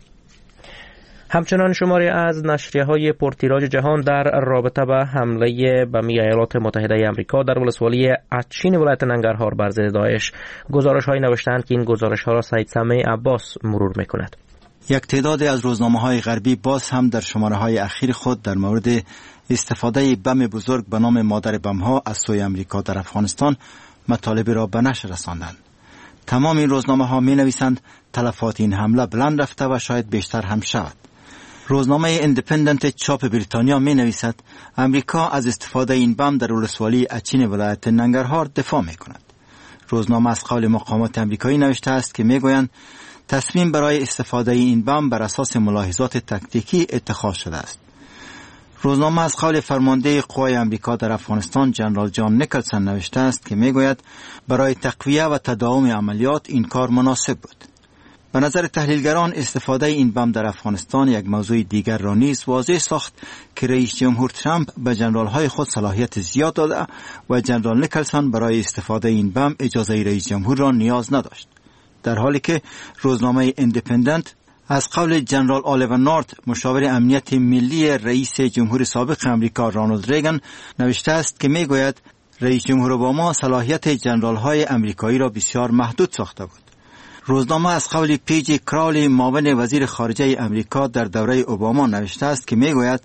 همچنان شماری از نشریه‌های پرتیراژ جهان در رابطه با حمله بمی ایالات متحده آمریکا در ولسوالی اچین ولایت ننگرهار بر ضد داعش گزارش‌هایی نوشتند که این گزارش‌ها را سید سمیع عباس مرور می‌کند. یک تعدادی از روزنامه‌های غربی باز هم در شماره‌های اخیر خود در مورد استفاده بم بزرگ به نام مادر بم‌ها از سوی آمریکا در افغانستان مطالب را به نشر رساندند. تمام این روزنامه‌ها می‌نویسند تلفات این حمله بلند رفته و شاید بیشتر هم شود. روزنامه ایندیپندنت چاپ بریتانیا می نویسد امریکا از استفاده این بم در ولسوالی اچین ولایت ننگرهار دفاع می کند. روزنامه از قول مقامات امریکایی نوشته است که می گویند تصمیم برای استفاده این بم بر اساس ملاحظات تکتیکی اتخاذ شده است. روزنامه از قول فرمانده قوای امریکا در افغانستان جنرال جان نیکلسون نوشته است که می گوید برای تقویه و تداوم عملیات این کار مناسب بود. به نظر تحلیلگران استفاده این بم در افغانستان یک موضوع دیگر را نیز واضح ساخت که رئیس جمهور ترامپ به جنرال‌های خود صلاحیت زیاد داده و جنرال نیکلسون برای استفاده این بم اجازه رئیس جمهور را نیاز نداشت. در حالی که روزنامه ایندیپندنت از قول جنرال آلیور نورت مشاور امنیت ملی رئیس جمهور سابق امریکا رونالد ریگان نوشته است که میگوید رئیس جمهور اوباما صلاحیت جنرال‌های امریکایی را بسیار محدود ساخته بود. روزنامه از قول پیجی کراولی معاون وزیر خارجه امریکا در دوره اوباما نوشته است که میگوید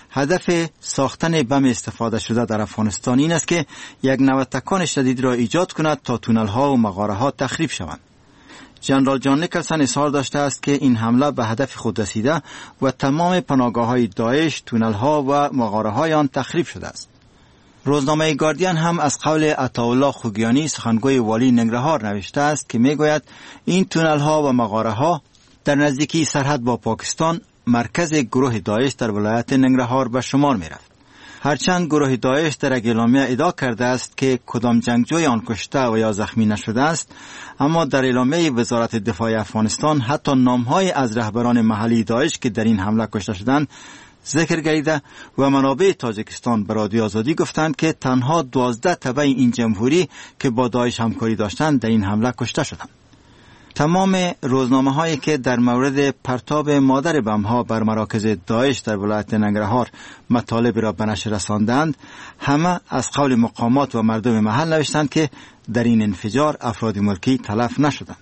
هدف ساختن بم استفاده شده در افغانستان این است که یک نوتکان شدید را ایجاد کند تا تونل‌ها و مغاره‌ها تخریب شوند. جنرال جان نیکلسون اظهار داشته است که این حمله به هدف خود رسیده و تمام پناهگاه‌های داعش، تونل‌ها و مغاره‌های آن تخریب شده است. روزنامه گاردین هم از قول عطاالله خوگیانی سخنگوی والی ننگرهار نوشته است که میگوید این تونل‌ها و مغاره‌ها در نزدیکی سرحد با پاکستان مرکز گروه داعش در ولایت ننگرهار به شمار می‌رفت. هرچند گروه داعش در اعلامیه ادعا کرده است که کدام جنگجوی آن کشته و یا زخمی نشده است، اما در اعلامیه وزارت دفاع افغانستان حتی نام‌های از رهبران محلی داعش که در این حمله کشته شدند ذکر گردیده و منابع تاجیکستان به رادیو آزادی گفتند که تنها 12 تبع این جمهوری که با داعش همکاری داشتند در این حمله کشته شدند. تمام روزنامه هایی که در مورد پرتاب مادر بم ها بر مراکز داعش در ولایت ننگرهار مطالب را به نشر رساندند، همه از قول مقامات و مردم محل نوشتند که در این انفجار افراد ملکی تلف نشدند.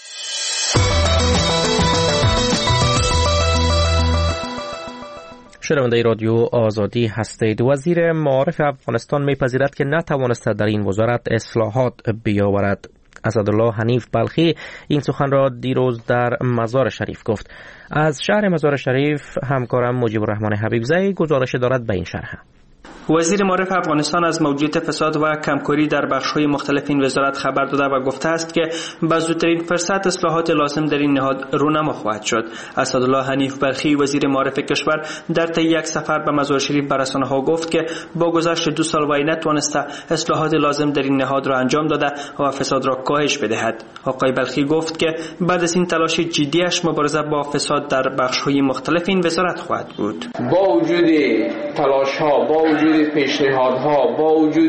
شنونده رادیو آزادی هستید. وزیر معارف افغانستان میپذیرد که نتوانسته در این وزارت اصلاحات بیاورد. اسدالله حنیف بلخی این سخن را دیروز در مزار شریف گفت. از شهر مزار شریف همکارم مجیب الرحمن حبیبزی گزارش دارد به این شرح. وزیر معارف افغانستان از موجودیت فساد و کمکاری در بخش‌های مختلف این وزارت خبر داده و گفته است که با زودترین فرصت اصلاحات لازم در این نهاد رونما خواهد شد. اسدالله حنیف بلخی وزیر معارف کشور در طی یک سفر به مزار شریف به رسانه‌ها گفت که با گذشت 2 سال وی نتوانسته اصلاحات لازم در این نهاد را انجام داده و فساد را کاهش بدهد. آقای بلخی گفت که بعد از این تلاش جدیش مبارزه با فساد در بخش‌های مختلف این وزارت خواهد بود. با وجود تلاش‌ها، با وجود پیشنهادها، با وجود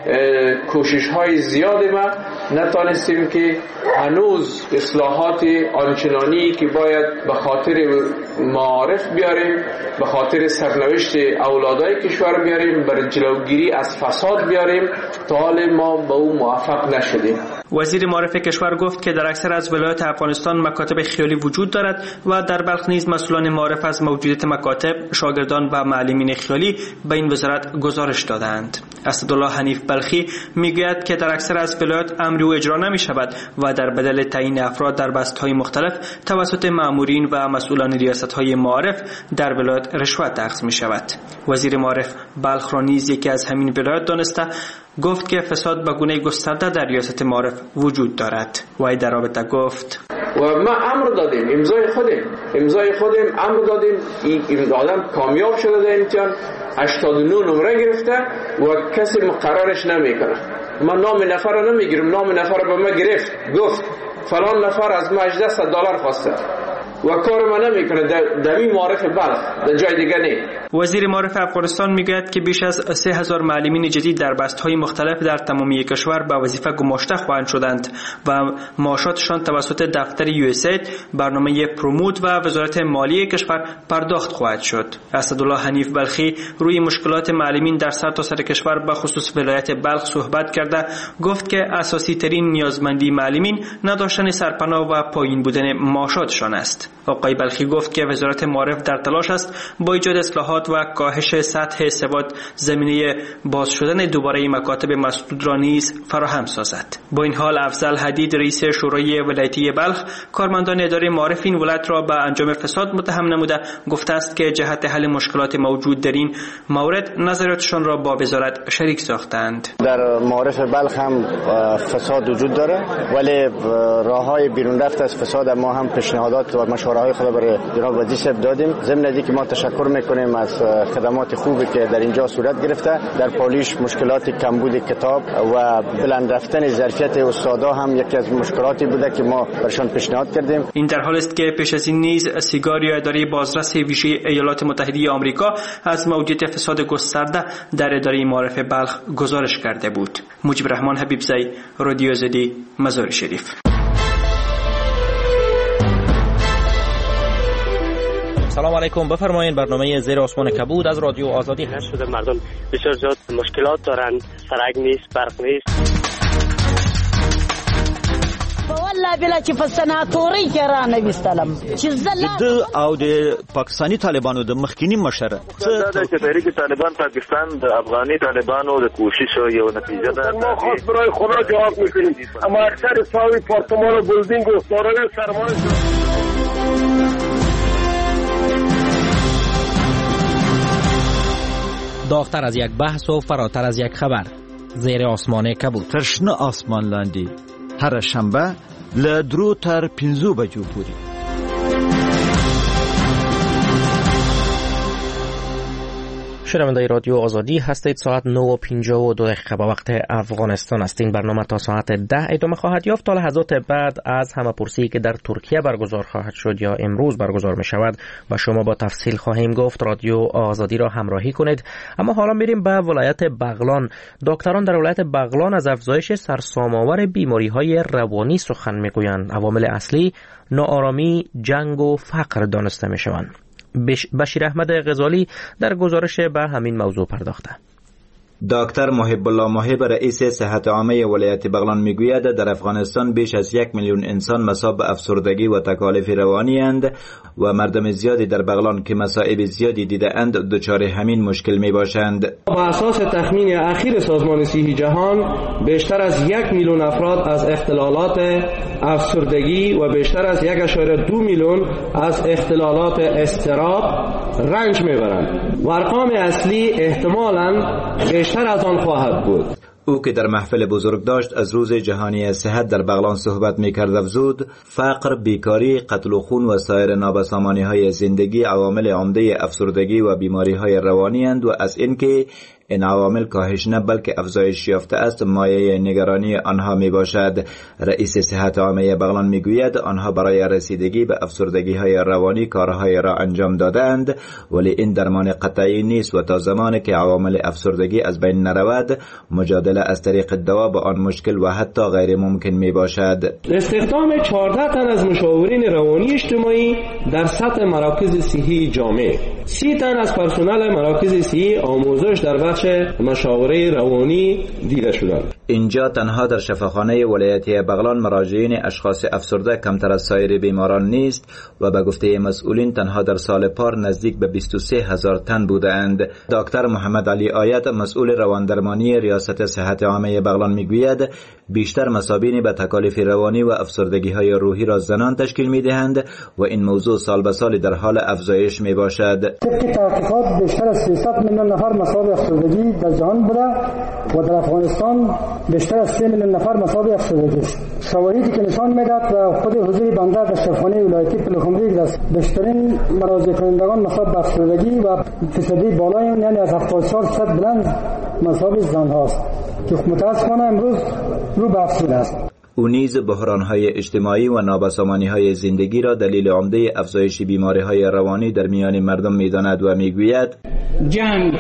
کوشش‌های زیاد ما نتونستیم که هنوز اصلاحات آنچنانی که باید به خاطر معارف بیاریم، به خاطر سرنوشت اولادای کشور بیاریم، بر جلوگیری از فساد بیاریم، تا حال ما به او موفق نشدیم. وزیر معارف کشور گفت که در اکثر از ولایات افغانستان مکاتب خیالی وجود دارد و در بلخ نیز مسئولان معارف از موجودیت مکاتب، شاگردان و معلمین خیالی به این وزارت گزارش دادند. اسدالله حنیف بلخی میگوید که در اکثر از ولایات امری او اجرا نمی شود و در بدل تعیین افراد در بست‌های مختلف توسط مأمورین و مسئولان ریاست‌های معارف در ولایات رشوت اخذ می شود. وزیر معارف بلخ را نیز یکی از همین ولایات دانسته گفت که فساد به گونه گسترده در ریاست معارف وجود دارد. وی در رابطه گفت و ما امر دادیم، امضای خودم امر دادیم، این آدم کامیاب شده در امتحان 89 نمره گرفته و کسی مقررش نمیکنه. من نام نفر رو نمیگیرم، نام نفر به ما گرفت، گفت فلان نفر از ما $18 خواسته و کار ما نمیکنه در این معارف بلخ، در جای دیگه نه. وزیر معارف افغانستان میگوید که بیش از 3000 معلمین جدید در بست‌های مختلف در تمامی کشور به وظیفه گماشته خواهند شدند و معاشاتشان توسط دفتر USAID، برنامه پروموت و وزارت مالی کشور پرداخت خواهد شد. اسدالله حنیف بلخی روی مشکلات معلمین در سرتاسر کشور به خصوص ولایت بلخ صحبت کرده گفت که اساسی ترین نیازمندی معلمین نداشتن سرپناه و پایین بودن معاشاتشان است. آقای بلخی گفت که وزارت معارف در تلاش است با ایجاد اصلاحات و کاهش سطح سواد زمینه باز شدن دوباره مکاتب مسدود را نیز فراهم سازد. با این حال افضل حدید رئیس شورای ولایتی بلخ کارمندان اداره معارف این ولایت را به انجام فساد متهم نموده گفته است که جهت حل مشکلات موجود در این مورد نظراتشان را با وزارت شریک ساختند. در معارف بلخ هم فساد وجود داره، ولی راههای بیرون رفت از فساد ما هم پیشنهادات و مشوره‌های خود برای جناب وزیر صاحب دادیم. ضمن از اینکه ما تشکر میکنیم از خدمات خوبی که در اینجا صورت گرفته. در پالیش مشکلات کمبود کتاب و بلند رفتن ظرفیت استادا هم یکی از مشکلاتی بوده که ما برشان پیشنهاد کردیم. این در حال است که پیش از این نیز سیگار یا اداره بازرس ویژه ایالات متحده آمریکا از موجودیت فساد گسترده در اداره معارف بلخ گزارش کرده بود. مجیب الرحمن حبیبزی، رادیو آزادی، مزار شریف. سلام علیکم، بفرمایید. برنامه زیر آسمان کبود از رادیو آزادی هست. شده مردم بسیار زیاد مشکلات دارند، سرک نیست، برق نیست. والله بلا چې په سناتوري کې را نه وستلم چې د او د پاکستانی طالبانو د مخکینی مشره چې تحریک طالبان پاکستان د افغاني طالبانو د کوشش یو نتیجه ده. ما خاص برای خدا جواب میکنیم، اما اکثر ساوی پارتمان و بلدینگ و سارای سرمایه داغتر از یک بحث و فراتر از یک خبر. زیر آسمان کبود. ترشنه آسمان لاندی هر شنبه لدرو تر 5 بجو پوری. شنونده رادیو آزادی هستید. ساعت 9:52 به وقت افغانستان است. این برنامه تا ساعت 10 ادامه خواهد یافت. تا لحظات بعد از همه پرسی که در ترکیه برگزار خواهد شد یا امروز برگزار می شود و شما با تفصیل خواهیم گفت. رادیو آزادی را همراهی کنید. اما حالا میریم به ولایت بغلان. دکتران در ولایت بغلان از افزایش سرسام‌آور بیماری‌های روانی سخن میگویند. عوامل اصلی ناآرامی، جنگ و فقر دانسته میشوند. بشیر احمد غزالی در گزارش به همین موضوع پرداخته. دکتر محب الله محب رئیس صحت عامه ولایت بغلان میگوید در افغانستان بیش از 1 میلیون انسان مصاب به افسردگی و تکالیف روانی اند و مردم زیادی در بغلان که مصائب زیادی دیده اند دچار همین مشکل می باشند. با اساس تخمین اخیر سازمان صحی جهان بیشتر از 1 میلیون افراد از اختلالات افسردگی و بیشتر از 1.2 میلیون از اختلالات اضطراب رنج میبرند و ارقام اصلی احتمالاً بیشتر از آن خواهد بود. او که در محفل بزرگ داشت از روز جهانی صحت در بغلان صحبت می‌کرد افزود فقر، بیکاری، قتل و خون و سایر نابسامانی‌های زندگی عوامل عمده افسردگی و بیماری‌های روانی اند و از اینکه این عوامل کاهش نه بلکه افزایش یافته است مایه نگرانی آنها می باشد. رئیس صحت عامه بغلان می گوید آنها برای رسیدگی به افسردگی های روانی کارهای را انجام دادند ولی این درمان قطعی نیست و تا زمانی که عوامل افسردگی از بین نرود مجادله از طریق دوا با آن مشکل و حتی غیر ممکن می باشد. استخدام 14 تن از مشاورین روانی اجتماعی در سطح مراکز صحی جامع، 30 تن از پرسنل مراکز صحی آموزش در بخش مشاوره روانی دیده شدند. اینجا تنها در شفاخانه ولایتی بغلان مراجعین اشخاص افسرده کمتر از سایر بیماران نیست و به گفته مسئولین تنها در سال پار نزدیک به 23,000 تن بودند. دکتر محمد علی آیت مسئول رواندرمانی ریاست صحت عامه بغلان میگوید بیشتر مصابین به تکالیف روانی و افسردگی های روحی را زنان تشکیل میدهند و این موضوع سال به سال در حال افزایش می باشد. طبق تحقیقات بیشتر از 300 میلیون نفر مصاب افسردگی در جهان بوده و در افغانستان بیشتر از 3 میلیون نفر مصاب افسردگی است. شواهدی که نشان میدهد و خود حضور بنده در شفاخانه ولایتی پلخمری است بیشترین مراجعه کنندگان مصاب به افسردگی و فیصدی بالای یعنی از 74% بلند مصاب زن هاست که متاسفانه امروز رو به افزایش است. او نیز بحران‌های اجتماعی و نابسامانی‌های زندگی را دلیل عمده افزایش بیماری‌های روانی در میان مردم می‌داند و می‌گوید جنگ،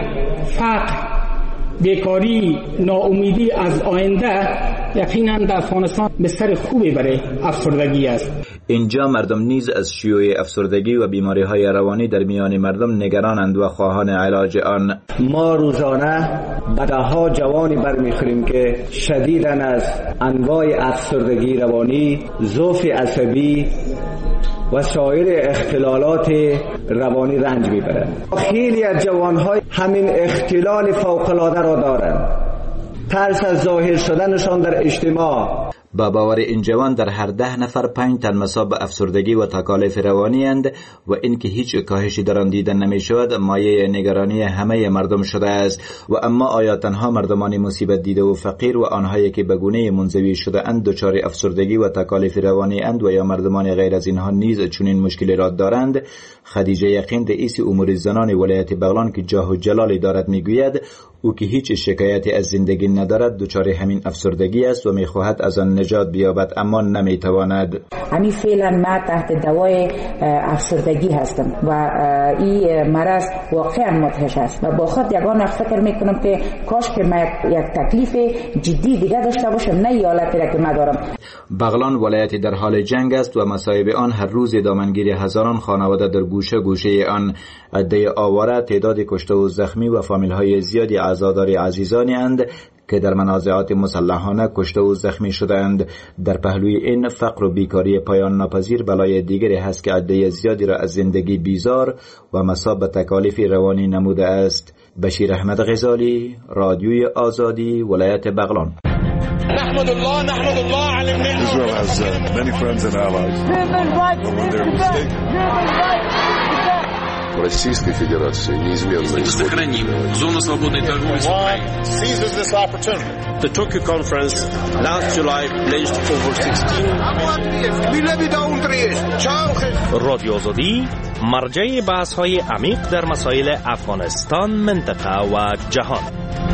فقر، بیکاری، ناامیدی از آینده یقینا در افغانستان بستر خوبی برای افسردگی است. اینجا مردم نیز از شیوع افسردگی و بیماری‌های روانی در میان مردم نگرانند و خواهان علاج آن. ما روزانه بدها جوانی برمیخوریم که شدیداً از انواع افسردگی روانی، ضعف عصبی و سایر اختلالات روانی رنج میبرند. خیلی از جوانهای همین اختلال فوق‌العاده را دارند. ترس از ظاهر شدنشان در اجتماع. با باور این جوان در هر 10 نفر 5 تن مصاب به افسردگی و تکالیف روانی اند و اینکه هیچ کاهشی در آن دیده نمی شود مایه نگرانی همه مردم شده است. و اما آیا تنها مردمان مصیبت دیده و فقیر و آنهایی که به گونه منزوی شده اند دچار افسردگی و تکالیف روانی اند و یا مردمان غیر از اینها نیز چنین مشکلی را دارند؟ خدیجه یقین رئیس امور زنان ولایت بغلان که جاه و جلالی دارد میگوید او که هیچ شکایتی از زندگی ندارد دچار همین افسردگی است و میخواهد از آن نجات بیابد اما نمیتواند. همین فعلا ما تحت دوای افسردگی هستم و این مرض واقعا مدهش است و با خود یگانه فکر میکنم که کاش که ما یک تکلیف جدی دیگه داشته باشم نه این حالتی را که ما دارم. بغلان ولایتی در حال جنگ است و مصائب آن هر روز دامنگیری هزاران خانواده در گوشه گوشه آن. عده آواره، تعداد کشته و زخمی و فامیل‌های زیادی عزادار عزیزانی اند که در منازعات مسلحانه کشته و زخمی شدند. در پهلوی این فقر و بیکاری پایان ناپذیر بلای دیگری هست که عده زیادی را از زندگی بیزار و مصاب به تکالیف روانی نموده است. بشیر احمد غزالی، رادیوی آزادی، ولایت بغلان. نحمد الله على النعمة. Israel has many friends and allies. But when their mistake Российской Федерации неизменно сохраним зону свободной торговли с Украиной. The Tokyo conference last July pledged over 16 رادیو آزادی مرجع بحث‌های عمیق در مسائل افغانستان، منطقه و جهان.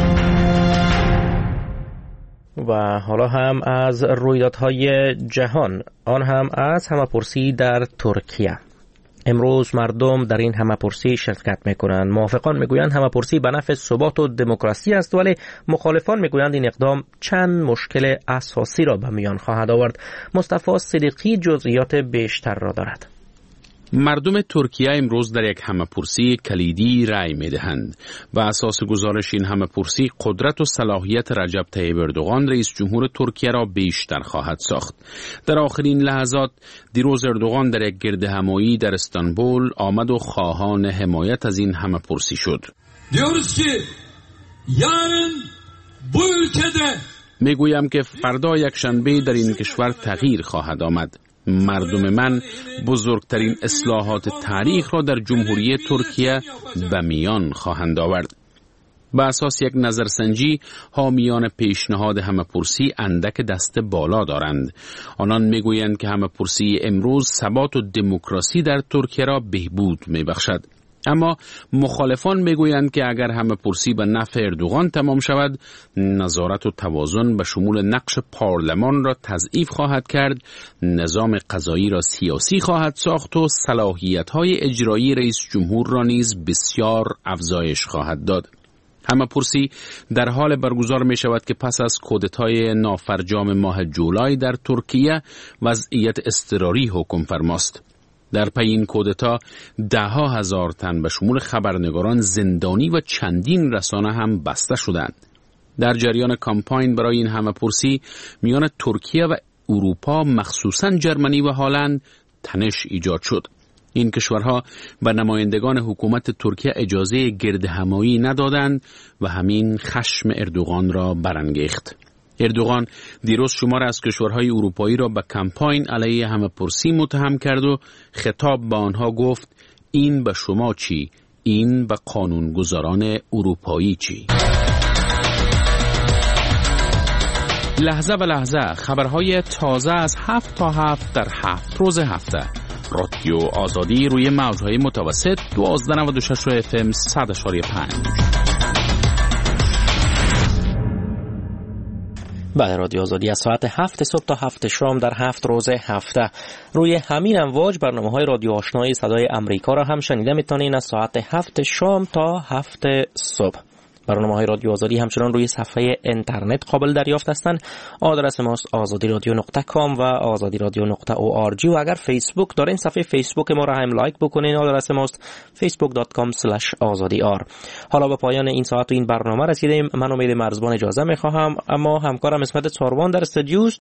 و حالا هم از رویدادهای جهان، آن هم از همه‌پرسی در ترکیه. امروز مردم در این همه‌پرسی شرکت می‌کنند. موافقان می‌گویند همه‌پرسی به نفع ثبات و دموکراسی است، ولی مخالفان می‌گویند این اقدام چند مشکل اساسی را به میان خواهد آورد. مصطفی صدیقی جزئیات بیشتر را دارد. مردم ترکیه امروز در یک همه‌پرسی کلیدی رأی می‌دهند. بر اساس گزارش این همه‌پرسی قدرت و صلاحیت رجب طیب اردوغان رئیس جمهور ترکیه را بیشتر خواهد ساخت. در آخرین لحظات دیروز اردوغان در یک گردهمایی در استانبول آمد و خواهان حمایت از این همه‌پرسی شد. میگویم که فردا یک شنبه در این کشور تغییر خواهد آمد. مردم من بزرگترین اصلاحات تاریخ را در جمهوری ترکیه به میان خواهند آورد. به اساس یک نظرسنجی حامیان پیشنهاد همه‌پرسی اندک دست بالا دارند. آنان میگویند که همه‌پرسی امروز ثبات و دموکراسی در ترکیه را بهبود میبخشد. اما مخالفان میگویند که اگر همه‌پرسی به نفع اردوغان تمام شود، نظارت و توازن به شمول نقش پارلمان را تضعیف خواهد کرد، نظام قضایی را سیاسی خواهد ساخت و صلاحیت‌های اجرایی رئیس جمهور را نیز بسیار افزایش خواهد داد. همه‌پرسی در حال برگزار می شود که پس از کودتای نافرجام ماه جولای در ترکیه وضعیت اضطراری حکم فرماست. در پی این کودتا 10,000 تن به شمول خبرنگاران زندانی و چندین رسانه هم بسته شدند. در جریان کامپاین برای این همه‌پرسی میان ترکیه و اروپا، مخصوصاً جرمنی و هلند، تنش ایجاد شد. این کشورها به نمایندگان حکومت ترکیه اجازه گردهمایی ندادند و همین خشم اردوغان را برانگیخت. اردوغان دیروز شمار از کشورهای اروپایی را به کمپاین علیه همه‌پرسی متهم کرد و خطاب به آنها گفت این به شما چی؟ این به قانونگذاران اروپایی چی؟ لحظه به لحظه خبرهای تازه از 7 تا 7 در 7 روز هفته. رادیو آزادی روی موجهای متوسط 1296 FM 100.5. بعد رادیو آزادی از ساعت 7 صبح تا 7 شام در 7 روز هفته. روی همین امواج برنامه‌های رادیو آشنای صدای امریکا را هم شنیده میتونین از ساعت 7 شام تا 7 صبح. برنامه‌های رادیو آزادی همچنان روی صفحه اینترنت قابل دریافت هستند. آدرس ماست azadiradio.com و azadiradio.org و اگر فیسبوک دارین صفحه فیسبوک ما را هم لایک بکنین. آدرس ماست facebook.com/azadiyar. حالا به پایان این ساعت و این برنامه رسیدیم. من امید مرزبان اجازه میخواهم، اما همکارم اسمت ساروان در استودیو